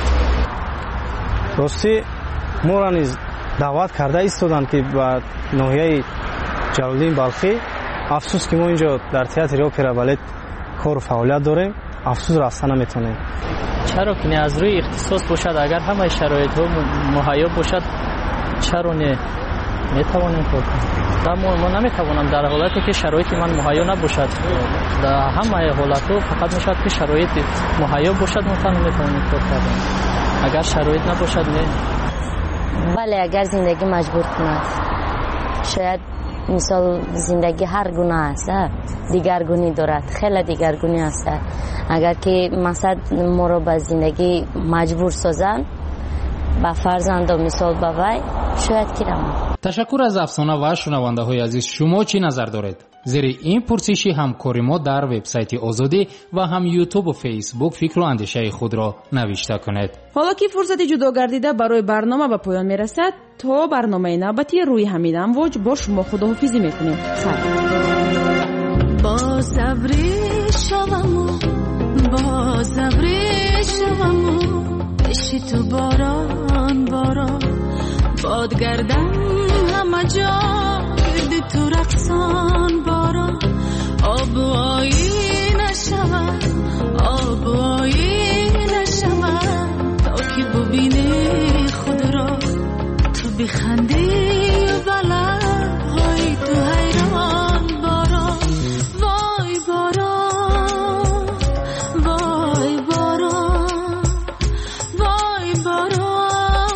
راستی ما را دعوت کرده ایستادن که به ناحیه جلالدین بلخی. افسوس که ما اینجا در تئاتر اپرا بالت کار و فعالیت داریم، افسوس رفتن نمیتونیم. چرا که از روی اختصاص باشد، اگر همه شرایط ها مهیا باشد چرا نه میتوانیم کار کنیم. ما ما نمیتوانم در حالتی که شرایط من مهیا نباشد، در همه حالت ها فقط میشد که شرایط مهیا باشد ما تنها میتوانیم کار کنیم. اگر شرایط نباشد نه. بله، اگر زندگی مجبور کند، شاید مثال زندگی هر گونه است، دیگرگونی دارد، خیلی دیگرگونی است. اگر که مثلا ما رو به زندگی مجبور سازن، به فرزند و مثال به وی، شاید کرم. تشکر از افسانه و شنونده های عزیز. شما چی نظر دارید؟ زیر این پرسشی همکار ما در وبسایت آزادی و هم یوتیوب و فیسبوک فکر و اندیشه خود را نوشته کنید. حالا که فرصت جدا گردیده برای برنامه به پایان میرسد، تا برنامه نوبتی روی همین امواج با شما خداحافظی میکنیم. سلام. با صبری شوم، با صبری شوم، بشی تو باران باران، باد گردم همه جا، گردی تو رقصان باران، آب و آیی نشود، آب و آیی نشود، تا که ببینی خود را تو بخندی و بلا های تو حیران باران، وای باران، وای باران، وای باران،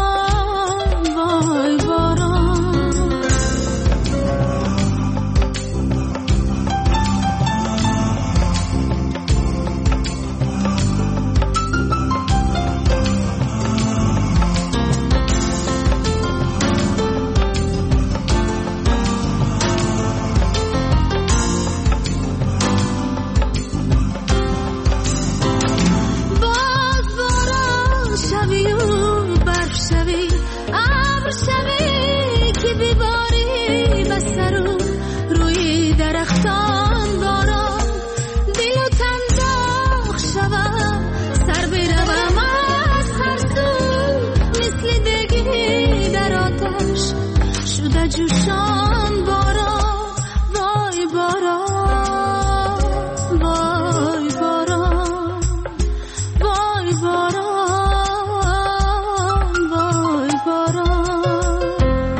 وای باران. جوشان باران، وای باران، وای باران، وای باران، وای باران.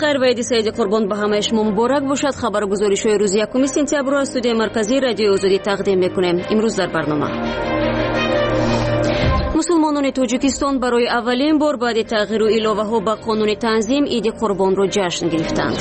بخیر و عید سعید قربان به همه شما مبارک باشد. خبرگزاری‌های روز یکم سپتامبر را از استودیو مرکزی رادیو آزادی تقدیم می‌کنیم. امروز در برنامه مسلمانان تاجیکستان برای اولین بار بعد تغییر و علاوه‌ها به قانون تنظیم عید قربان را جشن گرفتند.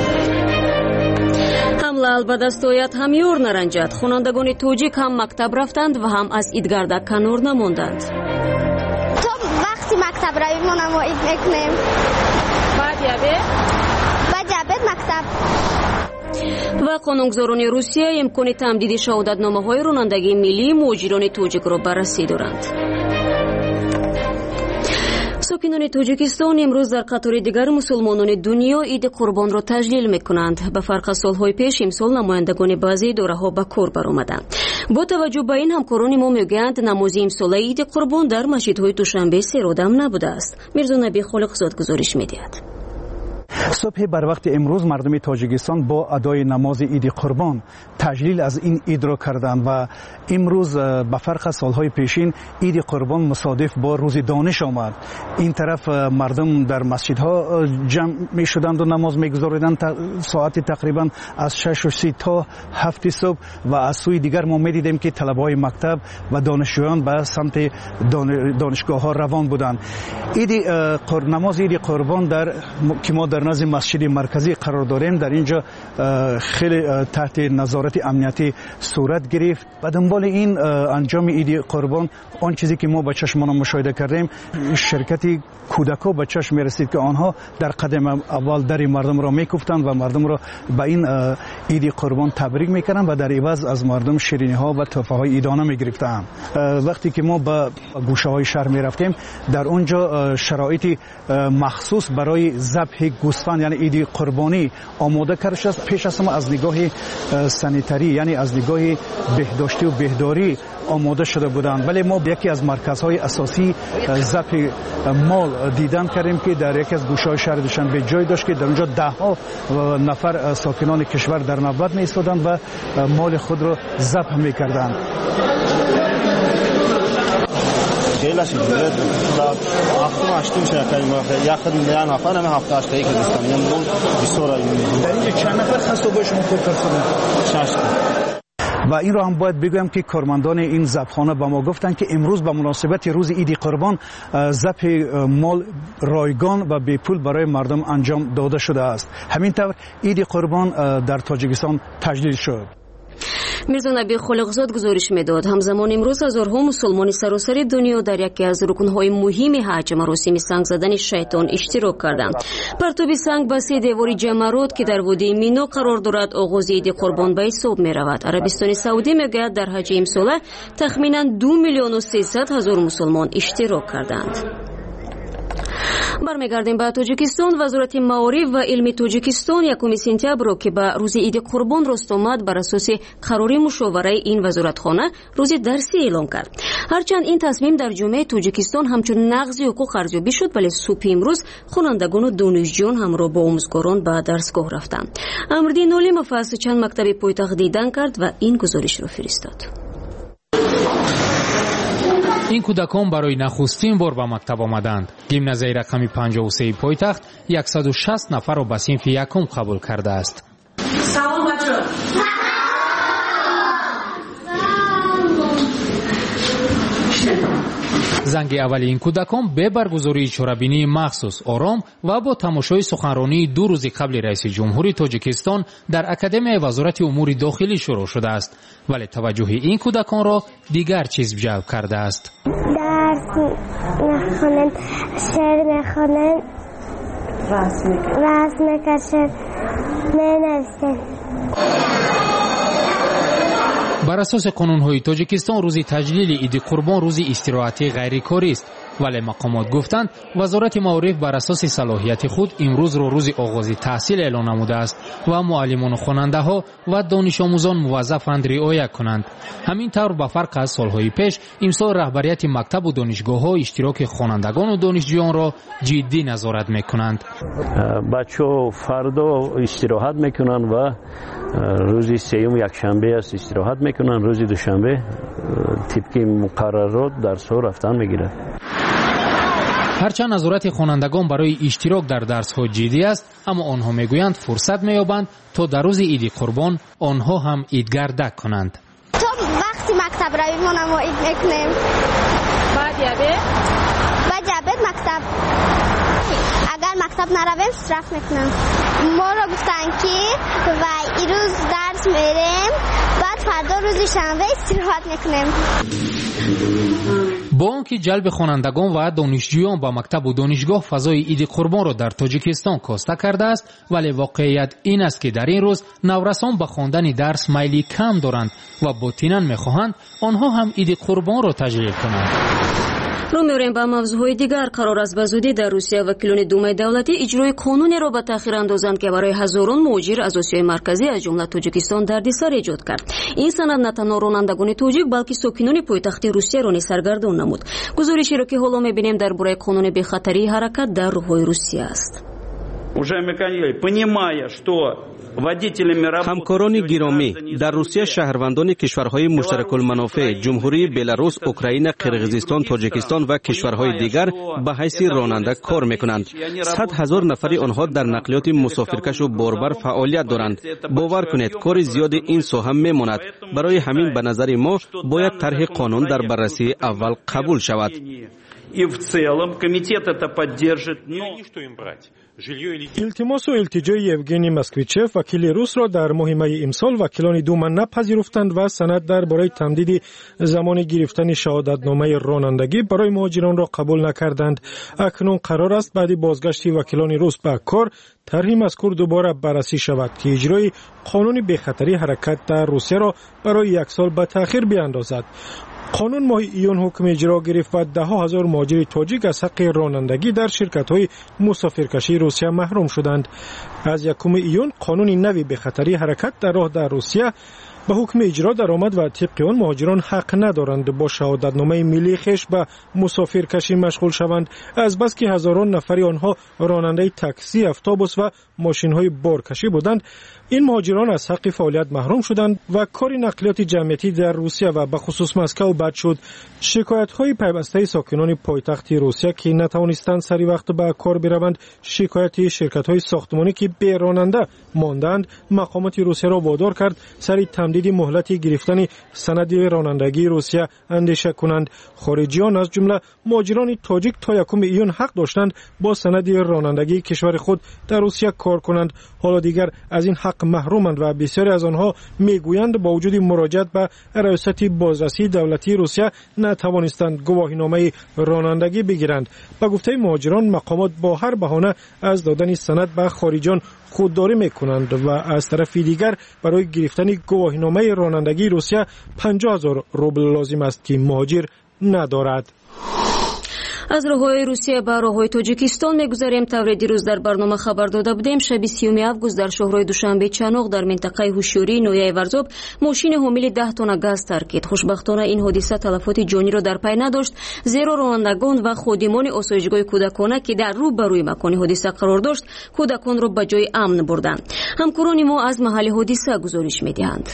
حمله البدستایت هم یور نرنجد. خوانندگان تاجیک هم مکتب رفتند و هم از عیدگردک کنار نماندند. تو وقتی مکتب رویم ما نما عید میکنیم. بعد یابه بعد یابه مکتب. و قانونگذاران روسیه امکان تمدید شهادتنامه‌های رانندگی ملی مهاجران تاجیک را بررسی دارند. ساکنان تاجیکستان امروز در قطار دیگر مسلمانان دنیا عید قربان را تجلیل میکنند. به فرق از سالهای پیش امسال نمایندگان بعضی دوره‌ها به کار برآمدند. با توجه به این همکاران ما میگویند نماز امساله عید قربان در مسجدهای دوشنبه سرادم نبوده است. میرزا نبی خالقزاد گزارش میدهد. صبح بر وقت امروز مردم تاجیکستان با ادای نماز عید قربان تجلیل از این عید را کردند و امروز به فرق از سالهای پیشین عید قربان مصادف با روز دانش آمد. این طرف مردم در مسجدها جمع می شدند و نماز می گذاردند ساعت تقریبا از شش و سی تا هفت صبح و از سوی دیگر ما می دیدیم که طلبهای مکتب و دانشجویان به سمت دانشگاه ها روان بودند. عید نماز عید قربان در که ما در نزد مسجد مرکزی قرار داریم در اینجا خیلی تحت نظارت امنیتی صورت گرفت و دنبال این انجام عید قربان آن چیزی که ما با چشمان مشاهده کردیم شرکتی کودکان به چشم می‌رسید که آنها در قدم اول در مردم را می‌کوفتند و مردم را به این عید قربان تبریک می‌کردند و در عوض از مردم شیرینی‌ها و تحفه‌های عیدانه می‌گرفتند. وقتی که ما به گوشه‌های شهر می‌رفتیم در اونجا شرایطی مخصوص برای ذبح گوسفند یعنی عید قربانی آماده کرده شد. پیش از همه از نگاه سانیتری یعنی از نگاه بهداشتی و بهداری آماده شده بودند، ولی ما یکی از مرکزهای اساسی ذبح مال دیدن کردیم که در یکی از گوشه‌های شهر دوشنبه جای داشت که در اونجا ده ها نفر ساکنان کشور در نوبت می ایستادند و مال خود را ذبح می‌کردند. خیلی شد. هفته هشتم شرکت ما یک خدمت میان هفته نمی هفته هشته یک دستم میام دون بسیار در اینجا چند نفر خسته با شما کار کردن؟ شش و این را هم باید بگویم که کارمندان این ذبحخانه به ما گفتند که امروز به مناسبت روز عید قربان ذبح مال رایگان و بی پول برای مردم انجام داده شده است. همینطور عید قربان در تاجیکستان تجلیل شد. میرزا نبی خالقزاد گزارش میداد. همزمان امروز هزارها مسلمان سراسر دنیا در یکی از رکنهای مهم حج مراسم سنگ زدن شیطان اشتراک کردند. پرتاب سنگ به سه دیوار جمرات که در وادی مینا قرار دارد آغاز عید قربان به حساب می رود. عربستان سعودی میگوید در حج امساله تخمینا دو میلیون و سیصد هزار مسلمان اشتراک کردند. برمیگردیم به تاجیکستان. وزارت معارف و علم تاجیکستان یکم سپتامبر که به روز عید قربان راست آمد بر اساس قرار مشاوره این وزارتخانه روز درسی اعلام کرد. هرچند این تصمیم در جامعه تاجیکستان همچون نقض حقوق ارزیابی شد، ولی صبح امروز خوانندگان و دانشجویان همراه با آموزگاران به درسگاه رفتند. امردین علیم از چند مکتب پایتخت دیدن کرد و این گزارش را فرستاد. این کودکان برای نخستین بار به مکتب آمدند. گیمنازیای رقمی پنجاه و سه پایتخت صد و شصت نفر را به صنف یکم قبول کرده است. سلام بچه‌ها. زنگ اول این کودکان به برگزاری چاره‌بینی مخصوص آرام و با تماشای سخنرانی دو روز قبل رئیس جمهوری تاجیکستان در اکادمی وزارت امور داخلی شروع شده است، ولی توجه این کودکان را دیگر چیز جلب کرده است. درس میخونن، شعر میخونن، رسم میکشن، مینویسن. بر اساس قانون‌های تاجیکستان روز تجلیل عید قربان روز استراحتی غیر کاری است، ولی مقامات گفتند وزارت معارف بر اساس صلاحیت خود امروز را روز آغاز تحصیل اعلام نموده است و معلمان و خواننده‌ها و دانش آموزان موظفند رعایت کنند. همینطور به فرق از سالهای پیش امسال رهبریت مکتب و دانشگاه‌ها اشتراک خوانندگان و دانشجویان را جدی نظارت می‌کنند. بچه‌ها فردا استراحت می‌کنند و روز سوم یک شنبه است استراحت می‌کنند. روز دوشنبه طبق مقررات درس‌ها رفتن می‌گیرند. هرچند نظارت خوانندگان برای اشتراک در درس‌ها جدی است، اما آنها میگویند فرصت می‌یابند تا در روز عید قربان آنها هم عیدگردک کنند. تو وقتی مکتب رویم ما هم عید میکنیم. بعد یابه؟ بعد یابه مکتب. اگر مکتب نرویم استراحت میکنم. ما رو گفتن که و این روز درس میریم، بعد فردا روز شنبه استراحت میکنیم. با آنکه جلب خوانندگان و دانشجویان با مکتب و دانشگاه فضای عید قربان را در تاجیکستان کاسته کرده است، ولی واقعیت این است که در این روز نورسان به خواندن درس میلی کم دارند و باطناً میخواهند آنها هم عید قربان را تجلیل کنند. رو می‌ریم با موضوعهای دیگر. قرار است به زودی در روسیه وکیلان دومای دولتی اجرای قانونی را به تأخیر اندازند که برای هزاران مهاجر از آسیای مرکزی از جمله تاجیکستان دردسر ایجاد کرد. این سند نه تنها رانندگان تاجیک بلکه ساکنان پایتخت روسیه را سرگردان نمود. گزارشی را که حالا می‌بینیم درباره قانون بی‌خطری حرکت در راه‌های روسیه است. همکاران گرامی، در روسیه شهروندان کشورهای مشترک المنافع جمهوری بلاروس، اوکراین، قرقیزستان، تاجیکستان و کشورهای دیگر به حیث راننده کار میکنند. صد هزار نفری آنها در نقلیات مسافرکش و باربر فعالیت دارند. باور کنید کار زیاد این ساحه میماند. برای همین به نظر ما باید طرح قانون در بررسی اول قبول شود. التماس و التجای یوگنی مسکویچف وکیل روس را در مهمه امسال وکیلان دوما نپذیرفتند و سند درباره تمدید زمان گرفتن شهادتنامه رانندگی برای مهاجران را قبول نکردند. اکنون قرار است بعد بازگشت وکیلان روس به کار طرح مذکور دوباره بررسی شود که اجرای قانون بی‌خطری حرکت در روسیه را برای یک سال به تأخیر بیاندازد. قانون ماه ایون حکم اجرا گرفت و ده ها هزار مهاجر تاجیک از حق رانندگی در شرکت‌های مسافرکشی روسیه محروم شدند. از یکم ایون قانون نوی به خطری حرکت در راه در روسیه به حکم اجرا درآمد و طبق آن مهاجران حق ندارند با شهادتنامه ملی خویش به مسافرکشی مشغول شوند، از بس که هزاران نفری آنها راننده تاکسی، اتوبوس و ماشین‌های بارکشی بودند. این مهاجران از حق فعالیت محروم شدند و کار نقلیات جمعیتی در روسیه و به خصوص مسکو بد شد. شکایت‌های پیوسته ساکنان پایتخت روسیه که نتوانستند سری وقت به کار بروند، شکایت شرکت‌های ساختمانی که بی راننده ماندند، مقامات روسیه را وادار کرد سری تمدید مهلت گرفتن سند رانندگی روسیه اندیشه کنند. خارجیان از جمله مهاجران تاجیک تا یکم ایون حق داشتند با سند رانندگی کشور خود در روسیه کار کنند. حالا دیگر از این حق محرومند و بسیاری از آنها میگویند با وجود مراجعت به ریاست بازرسی دولتی روسیه نتوانستند گواهینامه رانندگی بگیرند. به گفته مهاجران مقامات با هر بهانه از دادن سند به خارجیان خودداری میکنند و از طرف دیگر برای گرفتن گواهینامه رانندگی روسیه پنجاه هزار روبل لازم است که مهاجر ندارد. از راه‌های روسیه به راه‌های تاجیکستان می‌گذریم. طور دیروز در برنامه خبر داده بودیم شب سیوم آگوست در شهرهای دوشنبه چانوق در منطقه هوشیاری نویای ورزوب ماشین حامل ده تن گاز ترکید. خوشبختانه این حادثه تلفات جانی را در پی نداشت، زیرا رانندگان و خادمان آسایشگاه کودکانه که در روبروی مکان حادثه قرار داشت کودکان را به جای امن بردند. همکاران ما از محل حادثه گزارش می‌دهند.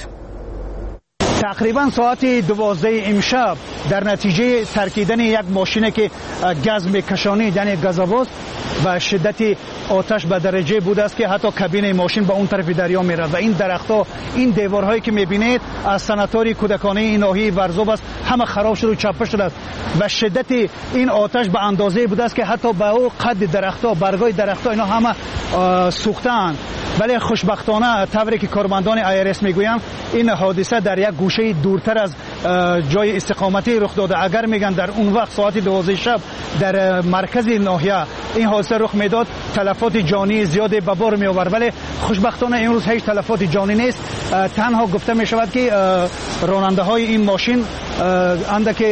تقریبا ساعت دوازده امشب در نتیجه ترکیدن یک ماشین که گاز میکشانید یعنی گازآواز و شدت آتش به درجه بوده است که حتی کابین ماشین به اون طرف دریا میرفت و این درختها، این دیوارهایی که میبینید از سناتوری کودکانه این ناحیه ورزوب است، همه خراب شده و چپه شده است و شدت این آتش به اندازه بوده است که حتی به او قد درختها، برگای درختها اینا همه سوختند. ولی خوشبختانه طوری که کارمندان آیرس میگویند این حادثه در یک گوشه دورتر از جای استقامتی رخ داده. اگر میگن در اون وقت ساعت دوازده شب در مرکز ناحیه این حادثه رخ میداد تلفات جانی زیاده به بار می آورد، ولی خوشبختانه امروز هیچ تلفات جانی نیست. تنها گفته می شود که راننده های این ماشین اندک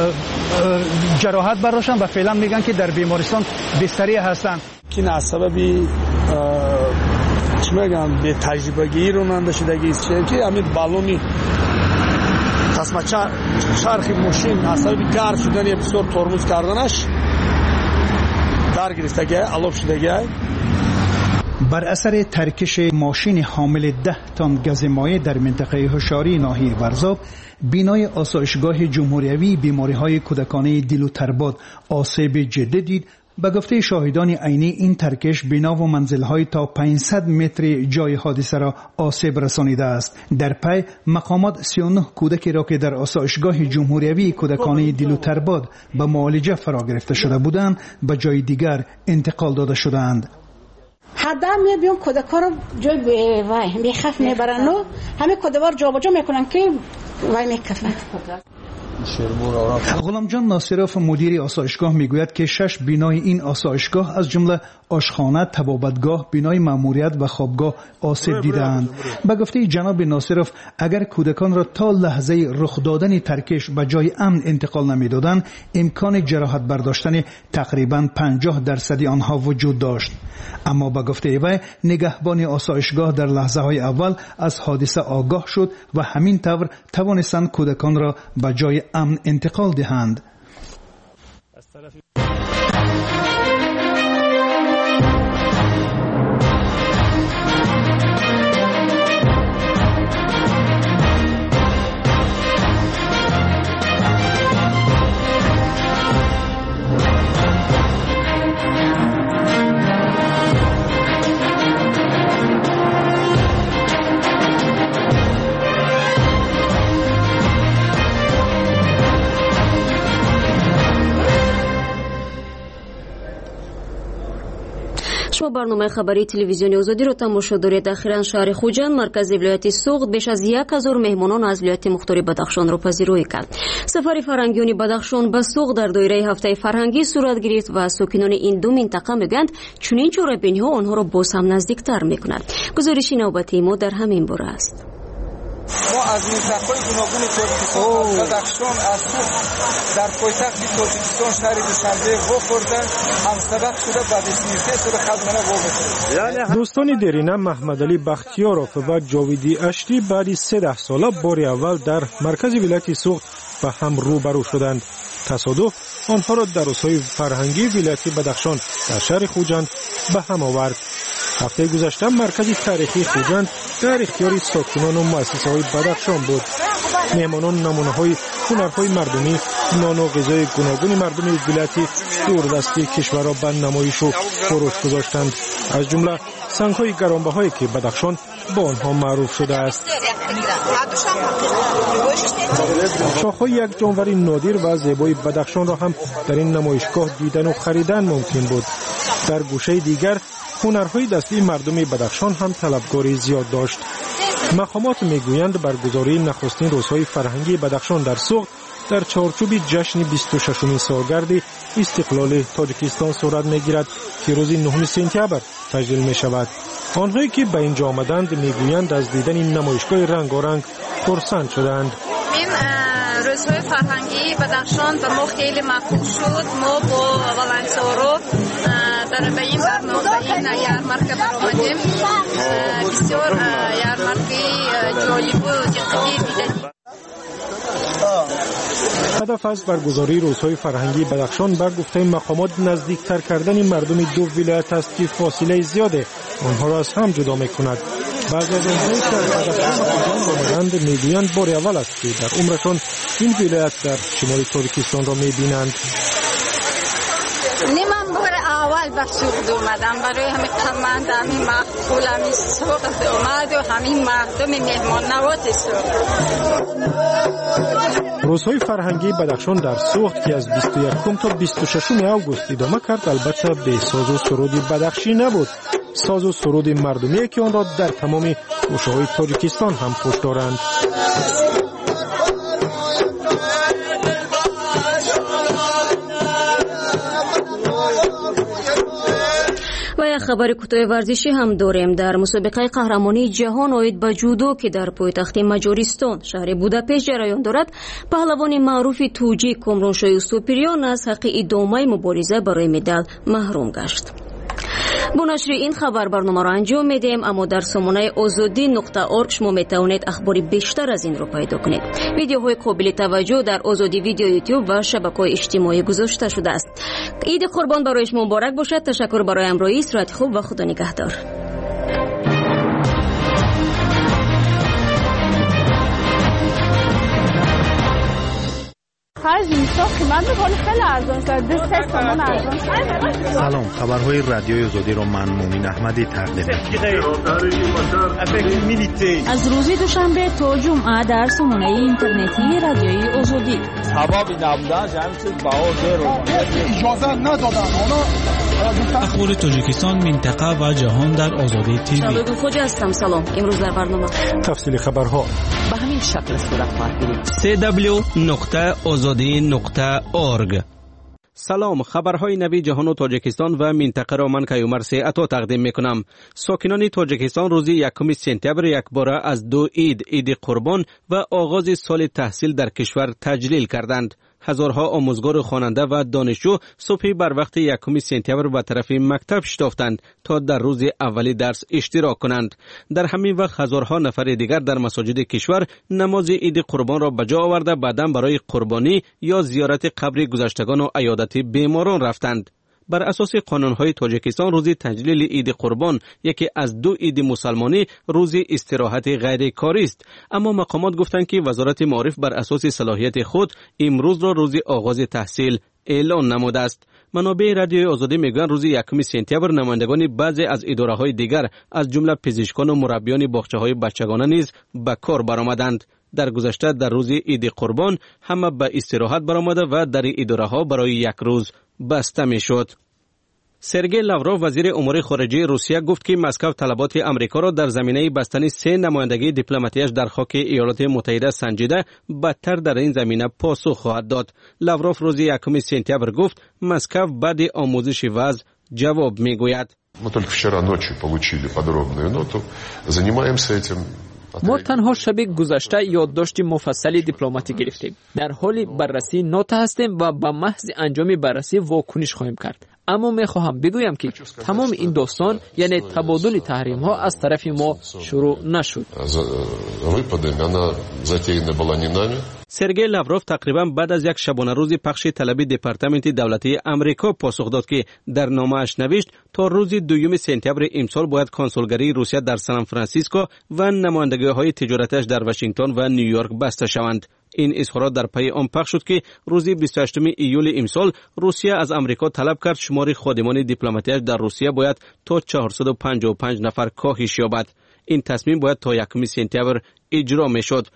جراحت برداشتن و فعلا میگن که در بیمارستان بستری هستند. این از سببی چی میگم به تجربگی راننده شدگی است که همین بالونی قسمت چرخ ماشین از سبب گرم شدن بسیار ترمز کردنش در گرفتگی علاب شدگی. بر اثر ترکش ماشین حامل ده تن گاز مایع در منطقه هوشیاری ناحیه ورزاب، بینای آسایشگاه جمهوریوی بیماری‌های کودکانه دیل و ترباد آسیب جدی دید به گفته شاهدان عینی این ترکش بنا و منزل‌های تا پانصد متر جای حادثه را آسیب رسانیده است. در پی مقامات سی و نه کودکی را که در آسایشگاه جمهوریوی کودکانه دیلوترباد به معالجه فرا گرفته شده بودند به جای دیگر انتقال داده شدند. حدا میبیم کودکا رو جای وای میخف میبرن و همه کودوار جابجا میکنن که وای میکفن. غلامجان ناصرف مدیر آسایشگاه میگوید که شش بینای این آسایشگاه از جمله آشخانه، طبابتگاه، بینای ماموریت و خوابگاه آسیب دیدند. به گفته جناب ناصرف اگر کودکان را تا لحظه رخ دادن ترکش به جای امن انتقال نمیدادند امکان جراحت برداشتن تقریبا پنجاه درصد آنها وجود داشت. اما به گفته وی نگهبان آسایشگاه در لحظه های اول از حادثه آگاه شد و همین طور توانستند کودکان را به جای امن انتقال دهند. شما برنامه خبری تلویزیونی آزادی رو تماشا دارید. اخیراً شهر خوجند مرکز ولایت سوغد بیش از یک هزار مهمانان از ولایت مختار بدخشان را پذیرایی کرد. سفر فرهنگیان بدخشان به سوغد در دایره هفته فرهنگی صورت گرفت و ساکنان این دو منطقه میگویند چنین چهاره‌بینی‌ها آنها را باز هم نزدیکتر میکند. گزارش نوبتی ما در همین باره است. ما از منطقه‌های گوناگون تاجیکستان از بدخشان از سوغد در پایتخت تاجیکستان شهر دوشنبه واخوردند هم سبق شده به دستگیری شده خدمانه واگذار. دوستان دیرینه محمد علی بختیارов و جاویدی اشتی بعد سیزده ساله بار اول در مرکز ولایت سوغد به هم روبرو شدند. تصادف آنها را در روزهای فرهنگی ولایت بدخشان در شهر خوجند به هم آورد. هفته گذشته مرکز تاریخی خوجند در اختیار ساکنان و مؤسسه‌های بدخشان بود. مهمانان نمونه‌های هنرهای مردمی، نان و غذای گوناگون مردم ولایت دوردستی کشور را به نمایش و فروش گذاشتند. از جمله سنگ‌های گرانبهایی که بدخشان با آنها معروف شده است. شاخهای یک جانور نادر و زیبای بدخشان را هم در این نمایشگاه دیدن و خریدن ممکن بود. در گوشه دیگر هنرهای دستی مردم بدخشان هم طلبکاری زیاد داشت. مقامات میگویند برگزاری نخستین روزهای فرهنگی بدخشان در سوغد در چارچوب جشن بیست و ششمین سالگرد استقلال تاجیکستان صورت میگیرد که روز نهم سپتامبر تجلیل می شود. آنهایی که به اینجا آمدند میگویند از دیدن این نمایشگاه رنگارنگ خرسند شدند. این روزهای فرهنگی بدخشان به ما خیلی مقبول شد. ما با والنتیرها در به این برنامه به این یارمارک برآمدیم. بسیار یارمارکی جالب و جدی دیدیم. هدف از برگزاری روزهای فرهنگی بدخشان بر گفته مقامات نزدیکتر کردن مردم دو ولایت است که فاصله زیاده آنها را از هم جدا میکند. بعضی از آنهایی که از بدخشان آمدند میگویند بار اول است که در عمرشان این ولایت در شمال تاجیکستان را میبینند. نیمم بار اول به سوغد اومدم برای همین قمند همین مقبول همین سوغد اومد و همین مردم مهمان نواز سوغد. روزهای فرهنگی بدخشان در سوغد که از بیست و یکم تا بیست و ششم آگوست ادامه کرد البته به ساز و سرود بدخشی نبود. ساز و سرود مردمی که آن را در تمام گوشه‌های تاجیکستان هم پشت دارند. و یک خبر کوتاه ورزشی هم داریم. در مسابقه قهرمانی جهان اوید به جودو که در پایتخت مجارستان شهر بوداپست جریان دارد، پهلوان معروف توجی کامرانشاه سوپریان از حق ادامه مبارزه برای مدال محروم گشت. با نشر این خبر برنامه را انجام میدیم، اما در سامانه آزادی نقطه اورگ شما میتوانید اخباری بیشتر از این را پیدا کنید. ویدیوهای قابل توجه در آزادی ویدیو یوتیوب و شبکه‌های اجتماعی گذاشته شده است. عید قربان برای شما مبارک باشد. تشکر برای همراهی، صحت خوب و خدا نگهدار. آخر زمستان قیمت میکنه خیلی ارزان شد. دو سه تومن ارزان شد. سلام، خبرهای رادیوی آزادی را من مومین احمدی تقدیم می‌کنم. از روز دوشنبه تا جمعه در سامانه اینترنتی رادیوی آزادی. سبب نبودن همین چیز باور رو اجازه ندادن. اخبار تاجیکستان، منطقه و جهان در آزادی تیوی. شباب خوج هستم. سلام. امروز در برنامه تفصیل خبرها به همین شکل صورت خواهد گرفت. سی دبلیو نقطه آزادی نقطه اورگ. سلام، خبرهای نوی جهان و تاجیکستان و منطقه را من کیومر سیعتا تقدیم میکنم. ساکنان تاجیکستان روز یکم سپتامبر یک باره از دو عید، عید قربان و آغاز سال تحصیل در کشور تجلیل کردند. هزارها آموزگار خواننده و دانشجو صبح بر وقت یکم سپتامبر به طرف مکتب شتافتند تا در روز اولی درس اشتراک کنند. در همین وقت هزارها نفر دیگر در مساجد کشور نماز عید قربان را به جا آورده بعداً برای قربانی یا زیارت قبر گذشتگان و عیادت بیماران رفتند. بر اساس قانون‌های تاجیکستان روز تجلیل عید قربان یکی از دو عید مسلمانی روز استراحت غیر کاری است، اما مقامات گفتند که وزارت معارف بر اساس صلاحیت خود امروز را روز آغاز تحصیل اعلان نموده است. منابع رادیوی آزادی میگویند روز یکم سپتامبر نمایندگان بعضی از اداره‌های دیگر از جمله پزشکان و مربیان باغچه‌های بچگانه نیز به کار برآمدند. در گذشته در روز عید قربان همه به استراحت برآمده و در اداره‌ها برای یک روز بسته میشد. سرگئی لاوروف وزیر امور خارجه روسیه گفت که مسکو طلبات امریکا را در زمینه بستن سه نمایندگی دیپلماتیش در خاک ایالات متحده سنجیده، بدتر در این زمینه پاسخ خواهد داد. لاوروف روز یکم سپتامبر گفت مسکو بعد آموزش وضع جواب میگوید. ما только вчера ночью получили подробную ноту, занимаемся этим. ما تنها شب گذشته یادداشت مفصلی دیپلماتی گرفتیم. در حال بررسی نوت هستیم و به محض انجام بررسی واکنش خواهیم کرد. اما می خواهم بگویم که تمام این داستان یعنی تبادل تحریم ها از طرف ما شروع نشد. سرگئی لاوروف تقریبا بعد از یک شبانه روز پخش طلب دپارتمنت دولتی امریکا پاسخ داد که در نامه‌اش نوشت تا روز دوم سپتامبر امسال باید کنسولگری روسیه در سان فرانسیسکو و نمایندگی‌های تجارتش در واشنگتن و نیویورک بسته شوند. این اظهارات در پی آن پخش شد که روز بیست و هشتم ایول امسال روسیه از امریکا طلب کرد شمار خادمان دیپلماتیش در روسیه باید تا چهارصد و پنجاه و پنج نفر کاهش یابد. این تصمیم باید تا یکم سپتامبر اجرا میشد.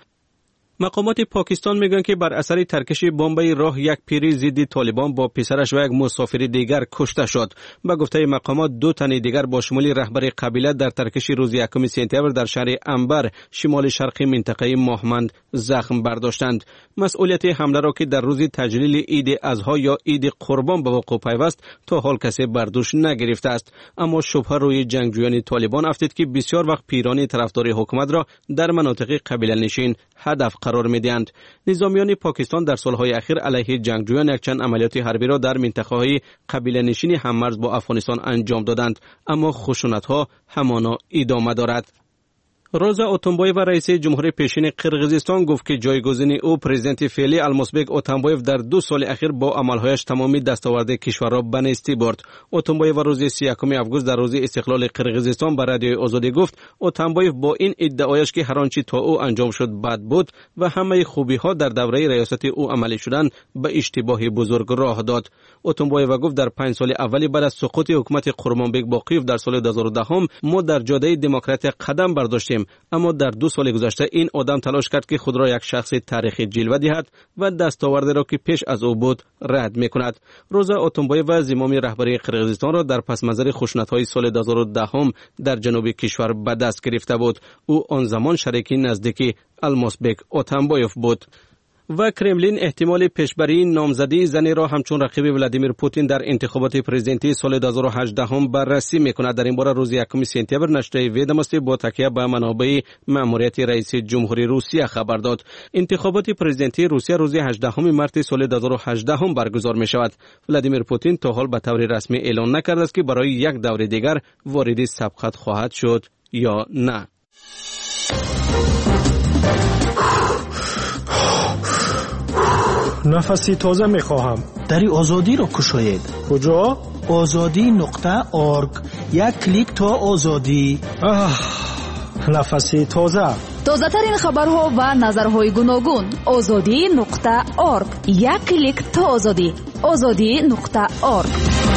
مقامات پاکستان میگن که بر اثر ترکش بمب راه یک پیر ضد طالبان با پسرش و یک مسافر دیگر کشته شد. به گفته مقامات دو تن دیگر با شمول رهبر قبیله در ترکش روز یکم سپتامبر در شهر انبر شمال شرقی منطقه ماهمند زخم برداشتند. مسئولیت حمله را که در روز تجلیل عید اضحی یا عید قربان به وقوع پیوست تا حال کسی بر دوش نگرفته است، اما شبهه روی جنگجویان طالبان افتید که بسیار وقت پیران طرفدار حکومت را در مناطق قبیله نشین هدف قرار می‌دهند. نظامیان پاکستان در سالهای اخیر علیه جنگجویان یک چند عملیات حربی را در منطقه‌های قبیله نشین هممرز با افغانستان انجام دادند، اما خشونت‌ها همانا ادامه دارد. روزا اتنبایف و رئیس جمهور پیشین قرقیزستان گفت که جایگزین او پرزیدنت فعلی المازبک اتنبایف در دو سال اخیر با عملهایش تمامی دستاورد کشور را به نیستی برد. اتنبایف روز سی و یکم آگوست در روز استقلال قرقیزستان به رادیوی آزادی گفت اتنبایف با این ادعایش که هر آنچه تا او انجام شد بد بود و همه خوبی‌ها در دوره ریاست او عملی شدند به اشتباه بزرگ راه داد. اتنبایف گفت در پنج سال اولی بعد از سقوط حکومت قرمانبک باقیوف در سال دو هزار و ده ما در جاده دموکراسی قدم برداشتیم، اما در دو سال گذشته این آدم تلاش کرد که خود را یک شخص تاریخی جلوه دهد و دستاورد را که پیش از او بود رد می‌کند. روزا اتنبایف و زمام رهبری قرقیزستان را در پس منظر خشونت‌های سال دو هزار و ده در جنوب کشور به دست گرفته بود. او آن زمان شریک نزدیکی المازبک اتنبایف بود. و کرملین احتمال پیشبری نامزدی زنی را همچون رقیب ولادیمیر پوتین در انتخابات پرزیدنتی سال دو هزار و هجده بررسی میکند. در این باره روز یکم سپتامبر نشریه ویداماستی با تکیه به منابع مأموریت رئیس جمهوری روسیه خبر داد. انتخابات پرزیدنتی روسیه روز هجدهم مارس سال دو هزار و هجده برگزار می شود. ولادیمیر پوتین تا حال به طور رسمی اعلان نکرده است که برای یک دور دیگر وارد سبقت خواهد شد یا نه. نفسی تازه میخواهم. دری آزادی را کشاید. کجا؟ آزادی نقطه اورگ. یک کلیک تا آزادی. آه، نفسی تازه. تازه‌ترین خبرها و نظرهای گوناگون. آزادی نقطه اورگ. یک کلیک تا آزادی. آزادی نقطه اورگ.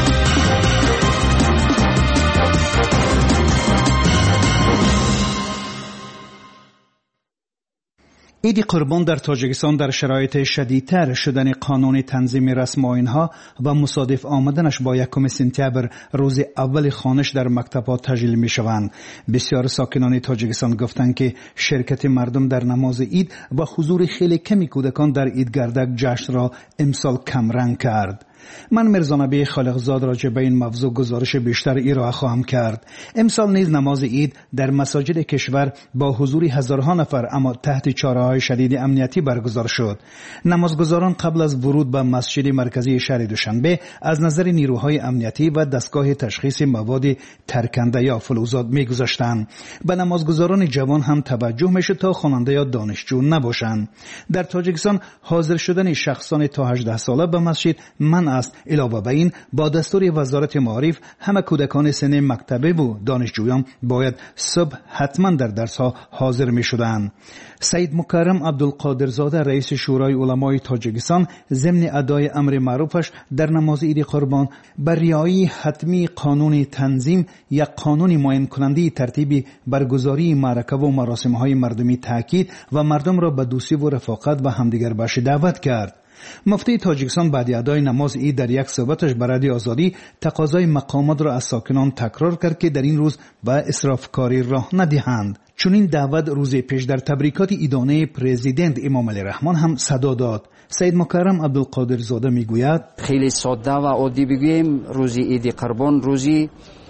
عید قربان در تاجیکستان در شرایط شدیدتر شدن قانون تنظیم رسم آیین‌ها و مصادف آمدنش با یکم سپتامبر روز اول خوانش در مکتب‌ها تجلیل می‌شوند. بسیار ساکنان تاجیکستان گفتند که شرکت مردم در نماز عید و حضور خیلی کمی کودکان در عیدگردک جشن را امسال کمرنگ کرد. من مرزا نبی خالقزاد راجع به این موضوع گزارش بیشتر ارائه خواهم کرد. امسال نیز نماز عید در مساجد کشور با حضور هزارها نفر اما تحت چاره‌های شدید امنیتی برگزار شد. نمازگزاران قبل از ورود به مسجد مرکزی شهر دوشنبه از نظر نیروهای امنیتی و دستگاه تشخیص مواد ترکنده یا فلزات می‌گذاشتند. به نمازگزاران جوان هم توجه می‌شد تا خواننده یا دانشجو نباشند. در تاجیکستان حاضر شدن شخصان تا هجده ساله به مسجد من است. علاوه بر این با دستور وزارت معارف همه کودکان سن مکتبه و دانشجویان باید صبح حتما در درس ها حاضر می شدند. سید مکرم عبدالقادرزاده رئیس شورای علمای تاجیکستان ضمن ادای امر معروفش در نماز عید قربان بر رعایت حتمی قانون تنظیم یا قانون معین کننده ترتیب برگزاری معرکه و مراسم های مردمی تاکید و مردم را به دوستی و رفاقت و همدیگر باشی دعوت کرد. مفتی تاجیکستان بعد ادای نماز عید در یک صحبتش به رادیو آزادی تقاضای مقامات را از ساکنان تکرار کرد که در این روز به اسرافکاری راه ندهند. چون این دعوت روز پیش در تبریکات عیدانه پرزیدنت امام علی رحمان هم صدا داد. سید مکرم عبدالقادرزاده میگوید خیلی ساده و عادی بگوییم روز عید قربان روزی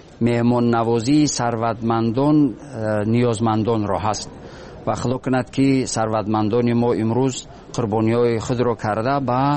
مهمان نوازی ثروتمندان نیازمندان را هست و خدا کند که ثروتمندان ما امروز قربانی‌های خود را کرده با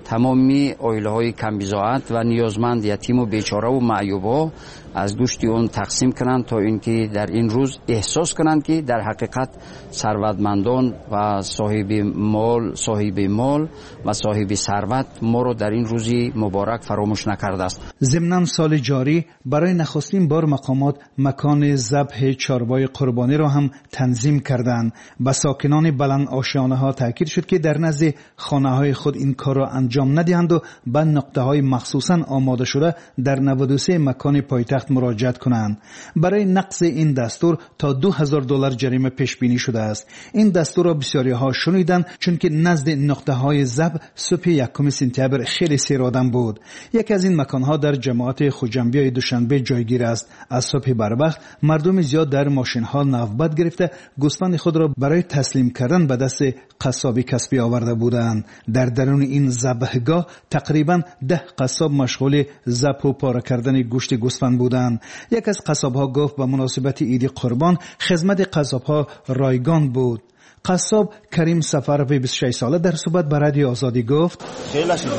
تمامی عائله‌های کمبزاعت و نیازمند یتیم و بیچاره و معیوب‌ها از گوشت اون تقسیم کنند تا اینکه در این روز احساس کنند که در حقیقت ثروتمندان و صاحب مال صاحب مال و صاحب ثروت ما رو در این روزی مبارک فراموش نکرده است. ضمن سال جاری برای نخستین بار مقامات مکان ذبح چارپای قربانی را هم تنظیم کردند. با ساکنان بلند آشیانه ها تاکید شد که در نزد خانه های خود این کار را انجام ندهند و به نقطه های مخصوصا آماده شده در نود و سه مکان پایتخت مراجعت کنند. برای نقض این دستور تا دو هزار دلار جریمه پیش بینی شده است. این دستور را بسیاری ها شنیدند چون که نزد نقطه های ذبح صبح یکم سپتامبر خیلی سیر آدم بود. یکی از این مکان ها در جماعت خوجنبی دوشنبه جایگیر است. از صبح بر وقت مردم زیاد در ماشین ها نوبت گرفته گوسفند خود را برای تسلیم کردن به دست قصاب کسبی آورده بودند. در درون این ذبحگاه تقریبا ده قصاب مشغول ذبح و پاره کردن گوشت گوسفند بودند. یک از قصاب‌ها گفت به مناسبت عید قربان خدمت قصاب‌ها رایگان بود. قصاب کریم سفروی بیست و شش ساله در صحبت با رادیو آزادی گفت خیلی شده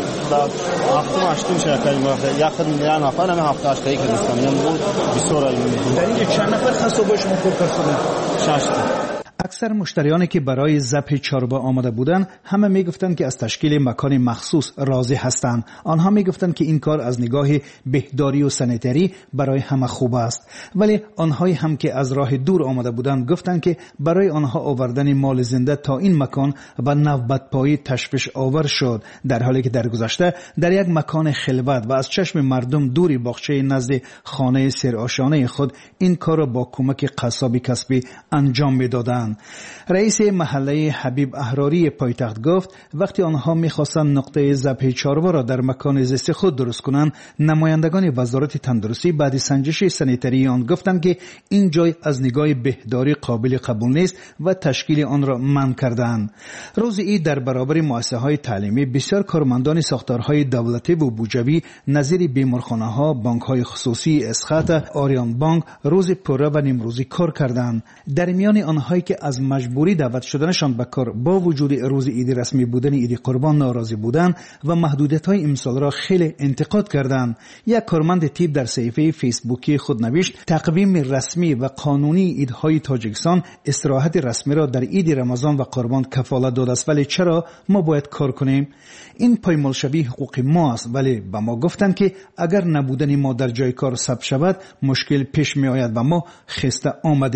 هفته هشتم شرکت می‌کنم یک خدمت میان نفر همه هفته هشتایی که دوستم میام بود بیست رای در اینجا چند نفر قصابا شما پر کردن؟ شش تا. اکثر مشتریانی که برای ذبح چارپا آمده بودند همه میگفتند که از تشکیل مکان مخصوص راضی هستند. آنها میگفتند که این کار از نگاه بهداری و سانیتری برای همه خوب است. ولی آنهایی هم که از راه دور آمده بودند گفتند که برای آنها آوردن مال زنده تا این مکان و نوبت پایی تشویش آور شد، در حالی که در گذشته در یک مکان خلوت و از چشم مردم دوری باغچه نزد خانه سرآشیانه خود این کار را با کمک قصابی کسبی انجام میدادند. رئیس محله حبیب احراری پایتخت گفت وقتی آنها می‌خواستند نقطه ذبح چارپا را در مکان زیست خود درست کنند، نمایندگان وزارت تندرستی بعد سنجش سانیتری آن گفتند که این جای از نگاه بهداری قابل قبول نیست و تشکیل آن را منع کردند. روز عید در برابر مؤسسه‌های تعلیمی بسیار کارمندان ساختارهای دولتی و بودجوی نظیر بیمارخانه‌ها، بانک‌های خصوصی، اسخات، آریان بانک روز پره و نیمروزی کار کردند. در میان آنهایی که از مجبوری دعوت شدنشان به کار با وجود روز عید رسمی بودن عید قربان ناراضی بودند و محدودیت‌های امسال را خیلی انتقاد کردند. یک کارمند تیپ در صفحه فیسبوکی خود نوشت تقویم رسمی و قانونی عیدهای تاجیکستان استراحت رسمی را در عید رمضان و قربان کفالت داده است، ولی چرا ما باید کار کنیم؟ این پایمال شوی حقوق ما است، ولی به ما گفتند که اگر نبودن ما در جای کار ثبت شود مشکل پیش می آید و ما خسته آمده ایم.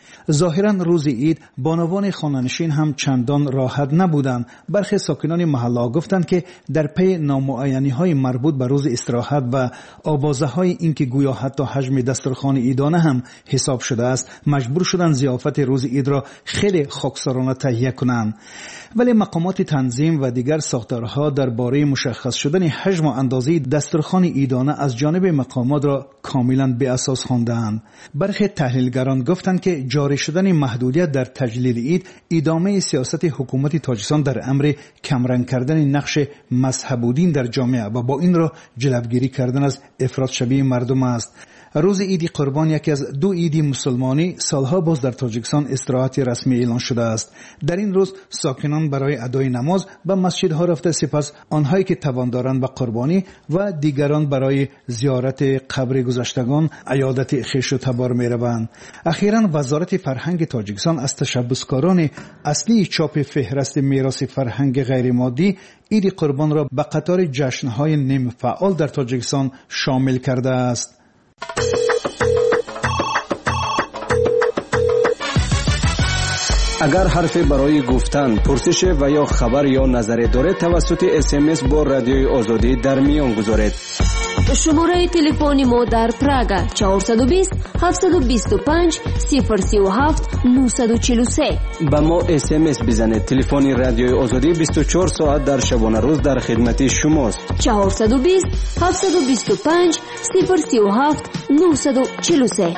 ظاهرا روز عید بانوان خانه‌نشین هم چندان راحت نبودند. برخی ساکنان محله گفتند که در پی نامعینی‌های مربوط به روز استراحت و آوازه‌های اینکه گویا حتی حجم دسترخوان عیدانه هم حساب شده است، مجبور شدند ضیافت روز عید را خیلی خاکسارانه تهیه کنند. ولی مقامات تنظیم و دیگر ساختارها درباره مشخص شدن حجم و اندازه دسترخوان عیدانه از جانب مقامات را کاملا بی اساس خواندند. برخی تحلیلگران گفتند که جاری شدن محدودیت در تجلیل عید ادامه سیاست حکومت تاجیکستان در امر کمرنگ کردن نقش مذهبودین در جامعه و با این را جلوگیری کردن از افراط شبیه مردم است. روز عید قربان یکی از دو عید مسلمانی سالها باز در تاجیکستان استراحت رسمی اعلان شده است. در این روز ساکنان برای ادای نماز به مسجدها رفته، سپس آنهایی که توان دارند به قربانی و دیگران برای زیارت قبر گذشتگان عیادت خویش و تبار می روند. اخیراً وزارت فرهنگ تاجیکستان از تشبثکاران اصلی چاپ فهرست میراث فرهنگ غیر مادی عید قربان را به قطار جشن‌های نیم فعال در تاجیکستان شامل کرده است. اگر حرفی برای گفتن، پرسش و یا خبر یا نظری دارید توسط اس ام اس با رادیوی آزادی در میان گذارید. شماره تلفن ما در پراگ چهارصد و بیست هفتصد و بیست و پنج صفر سی و هفت نهصد و چهل و سه. با ما اس ام اس بزنید. تلفن رادیوی آزادی بیست و چهار ساعت در شبانه روز در خدمت شماست. چهارصد و بیست هفتصد و بیست و پنج صفر سی و هفت نهصد و چهل و سه.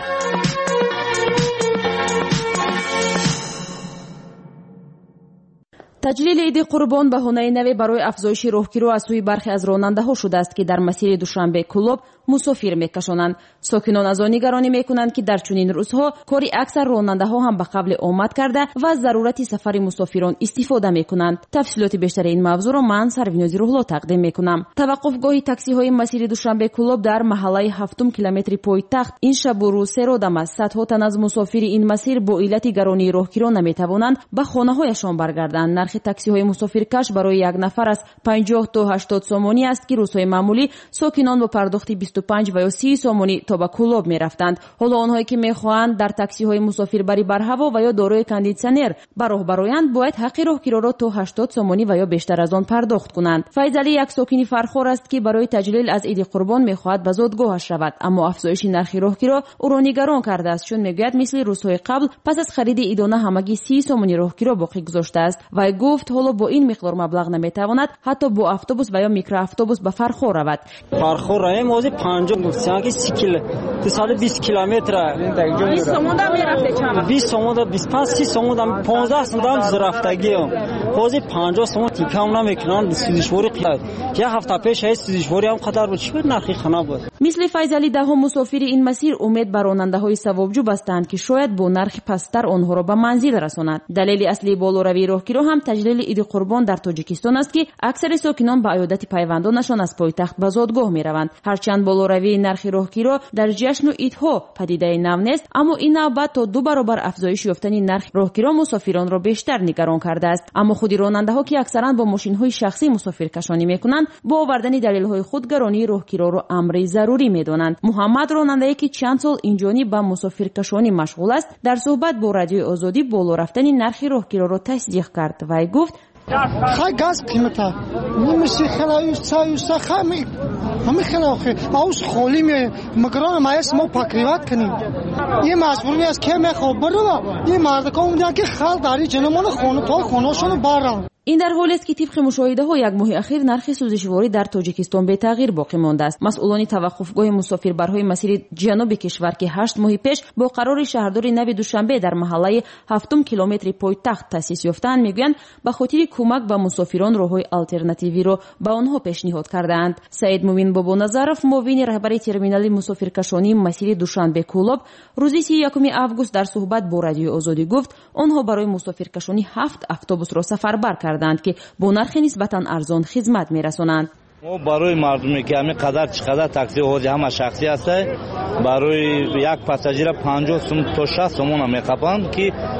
تجلیل عید قربان بهانه نوی برای افزایش راهگیری از سوی برخی از راننده‌ها شده است که در مسیر دوشنبه کلوب مسافر میکشانند. ساکنان از آن نگرانی میکنند که در چنین روزها کاری اکثر راننده‌ها هم به قبل آمد کرده و از ضرورت سفر مسافران استفاده میکنند. تفصیلات بیشتر این موضوع را من سرویناز روحلا تقدیم میکنم. توقفگاه تاکسی های مسیر دوشنبه کلوب در محله هفتم کیلومتر پایتخت این شب و روز سه رودم است. صدها تن از مسافر این مسیر با علت گرانی راهگیری نمیتوانند به خانه‌هایشان برگردند. نرخ تاکسی های مسافرکش برای یک نفر از پنجاه تا هشتاد سومانی است که روزهای معمولی ساکنان با پرداخت بیست و پنج و یا سی سومانی تا به کلوب می رفتند. حالا آنهایی که می خواهند در تاکسی های مسافربری بر هوا و یا دارای کاندیسیونر به راه برآیند باید حق راهگیری را تا هشتاد سومانی و یا بیشتر از آن پرداخت کنند. فیض علی یک ساکن فرخار است که برای تجلیل از عید قربان می خواهد به زادگاهش رود، اما افزایش نرخ راهگیری او را نگران کرده است، چون میگوید مثل روزهای قبل پس از خرید عیدانه همگی سی سومانی راهگیری باقی گذاشته است و گفت حالا با این مقدار مبلغ نمیتواند حتی با اتوبوس و یا میکرو اتوبوس به فرخار رود. فرخار راه موزه پنجاه گفتن که سی کیلو تا سال بیست کیلومتر بیست سومون هم میرفته چند بیست سومون بیست و پنج سی سومون پانزده سومون زرفتگی حاضر پنجاه سومون تیکام نمیکنن. سیزشوری قیاد یه هفته پیش هست سیزشوری هم قدر بود چی نرخی خنا بود. مثل فیض علی ده ها مسافر این مسیر امید بر راننده های ثوابجو بستند که شاید با نرخ پستر آنها را به منزل رساند. دلیل اصلی بالاروی راهگیری هم تجلیل عید قربان در تاجیکستان است که اکثر ساکنان به عیادت پیوندانشان از پایتخت به زادگاه میروند. هرچند بالاروی نرخ راهگیری در جشن و عیدها پدیده نو نیست، اما این نوبت تا دو برابر افزایش یافتن نرخ راهگیری مسافران را بیشتر نگران کرده است. اما خود راننده ها که اکثرا با ماشین های شخصی مسافر کشانی میکنند با آوردن دلیل های خود گرانی راهگیری را امر ضروری میدانند. محمد راننده که چند سال اینجانی با مسافر کشانی مشغول است در صحبت با رادیو آزادی بالا رفتن نرخ راهگیری را تصدیق کرد و گفت خای گاز قیمتا نمیشه خلایوس سایوس خامی همه خلاخه اوس خولی می مگران مایس ما پاکریوات کنیم. یه مجبوری است که میخوام برو یه مرد کوم که خال داری جنمون خونه تو خونه‌شون باران. این در حالی است که طبق مشاهده ها یک ماه اخیر نرخ سوزشواری در تاجیکستان به تغییر باقی مانده است. مسئولان توقفگاه مسافربرهای مسیر جنوب کشور که هشت ماه پیش با قرار شهرداری نو دوشنبه در محله هفتم کیلومتر پایتخت تأسیس یافتند میگویند به خاطر کمک به مسافران راههای آلترناتیوی را به آنها پیشنهاد کردند. سعید مومین بابا نظرов معاون رهبر ترمینال مسافرکشانی مسیر دوشنبه کلوب روز سی و یکم آگوست در صحبت با رادیو آزادی گفت آنها برای مسافرکشانی هفت اتوبوس را سفربر کردند که با نرخ نسبتا ارزان خدمت میرسانند. ما برای مردمی که همه قدر چقدر تاکسی هوجی همه شخصی است برای یک پاساژیر پنجاه سوم تا شصت سوم میخوابند که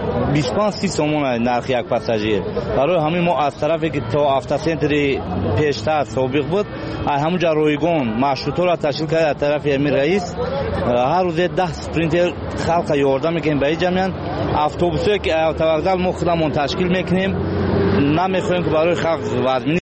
بیست و پنج سی سومون نرخ یک پاساژیر. برای همین ما از طرفی که تا افتاسنتری پیشتر سابق بود همونجا رویگون مشروطه را تشکیل کرد از طرف امیر رئیس. هر روز ده سپرینتر خلق یاردم میکنیم به این جمعیت. اتوبوسی که اوتووکزال ما خودمون تشکیل میکنیم، نمیخوایم که برای خلق وزمینی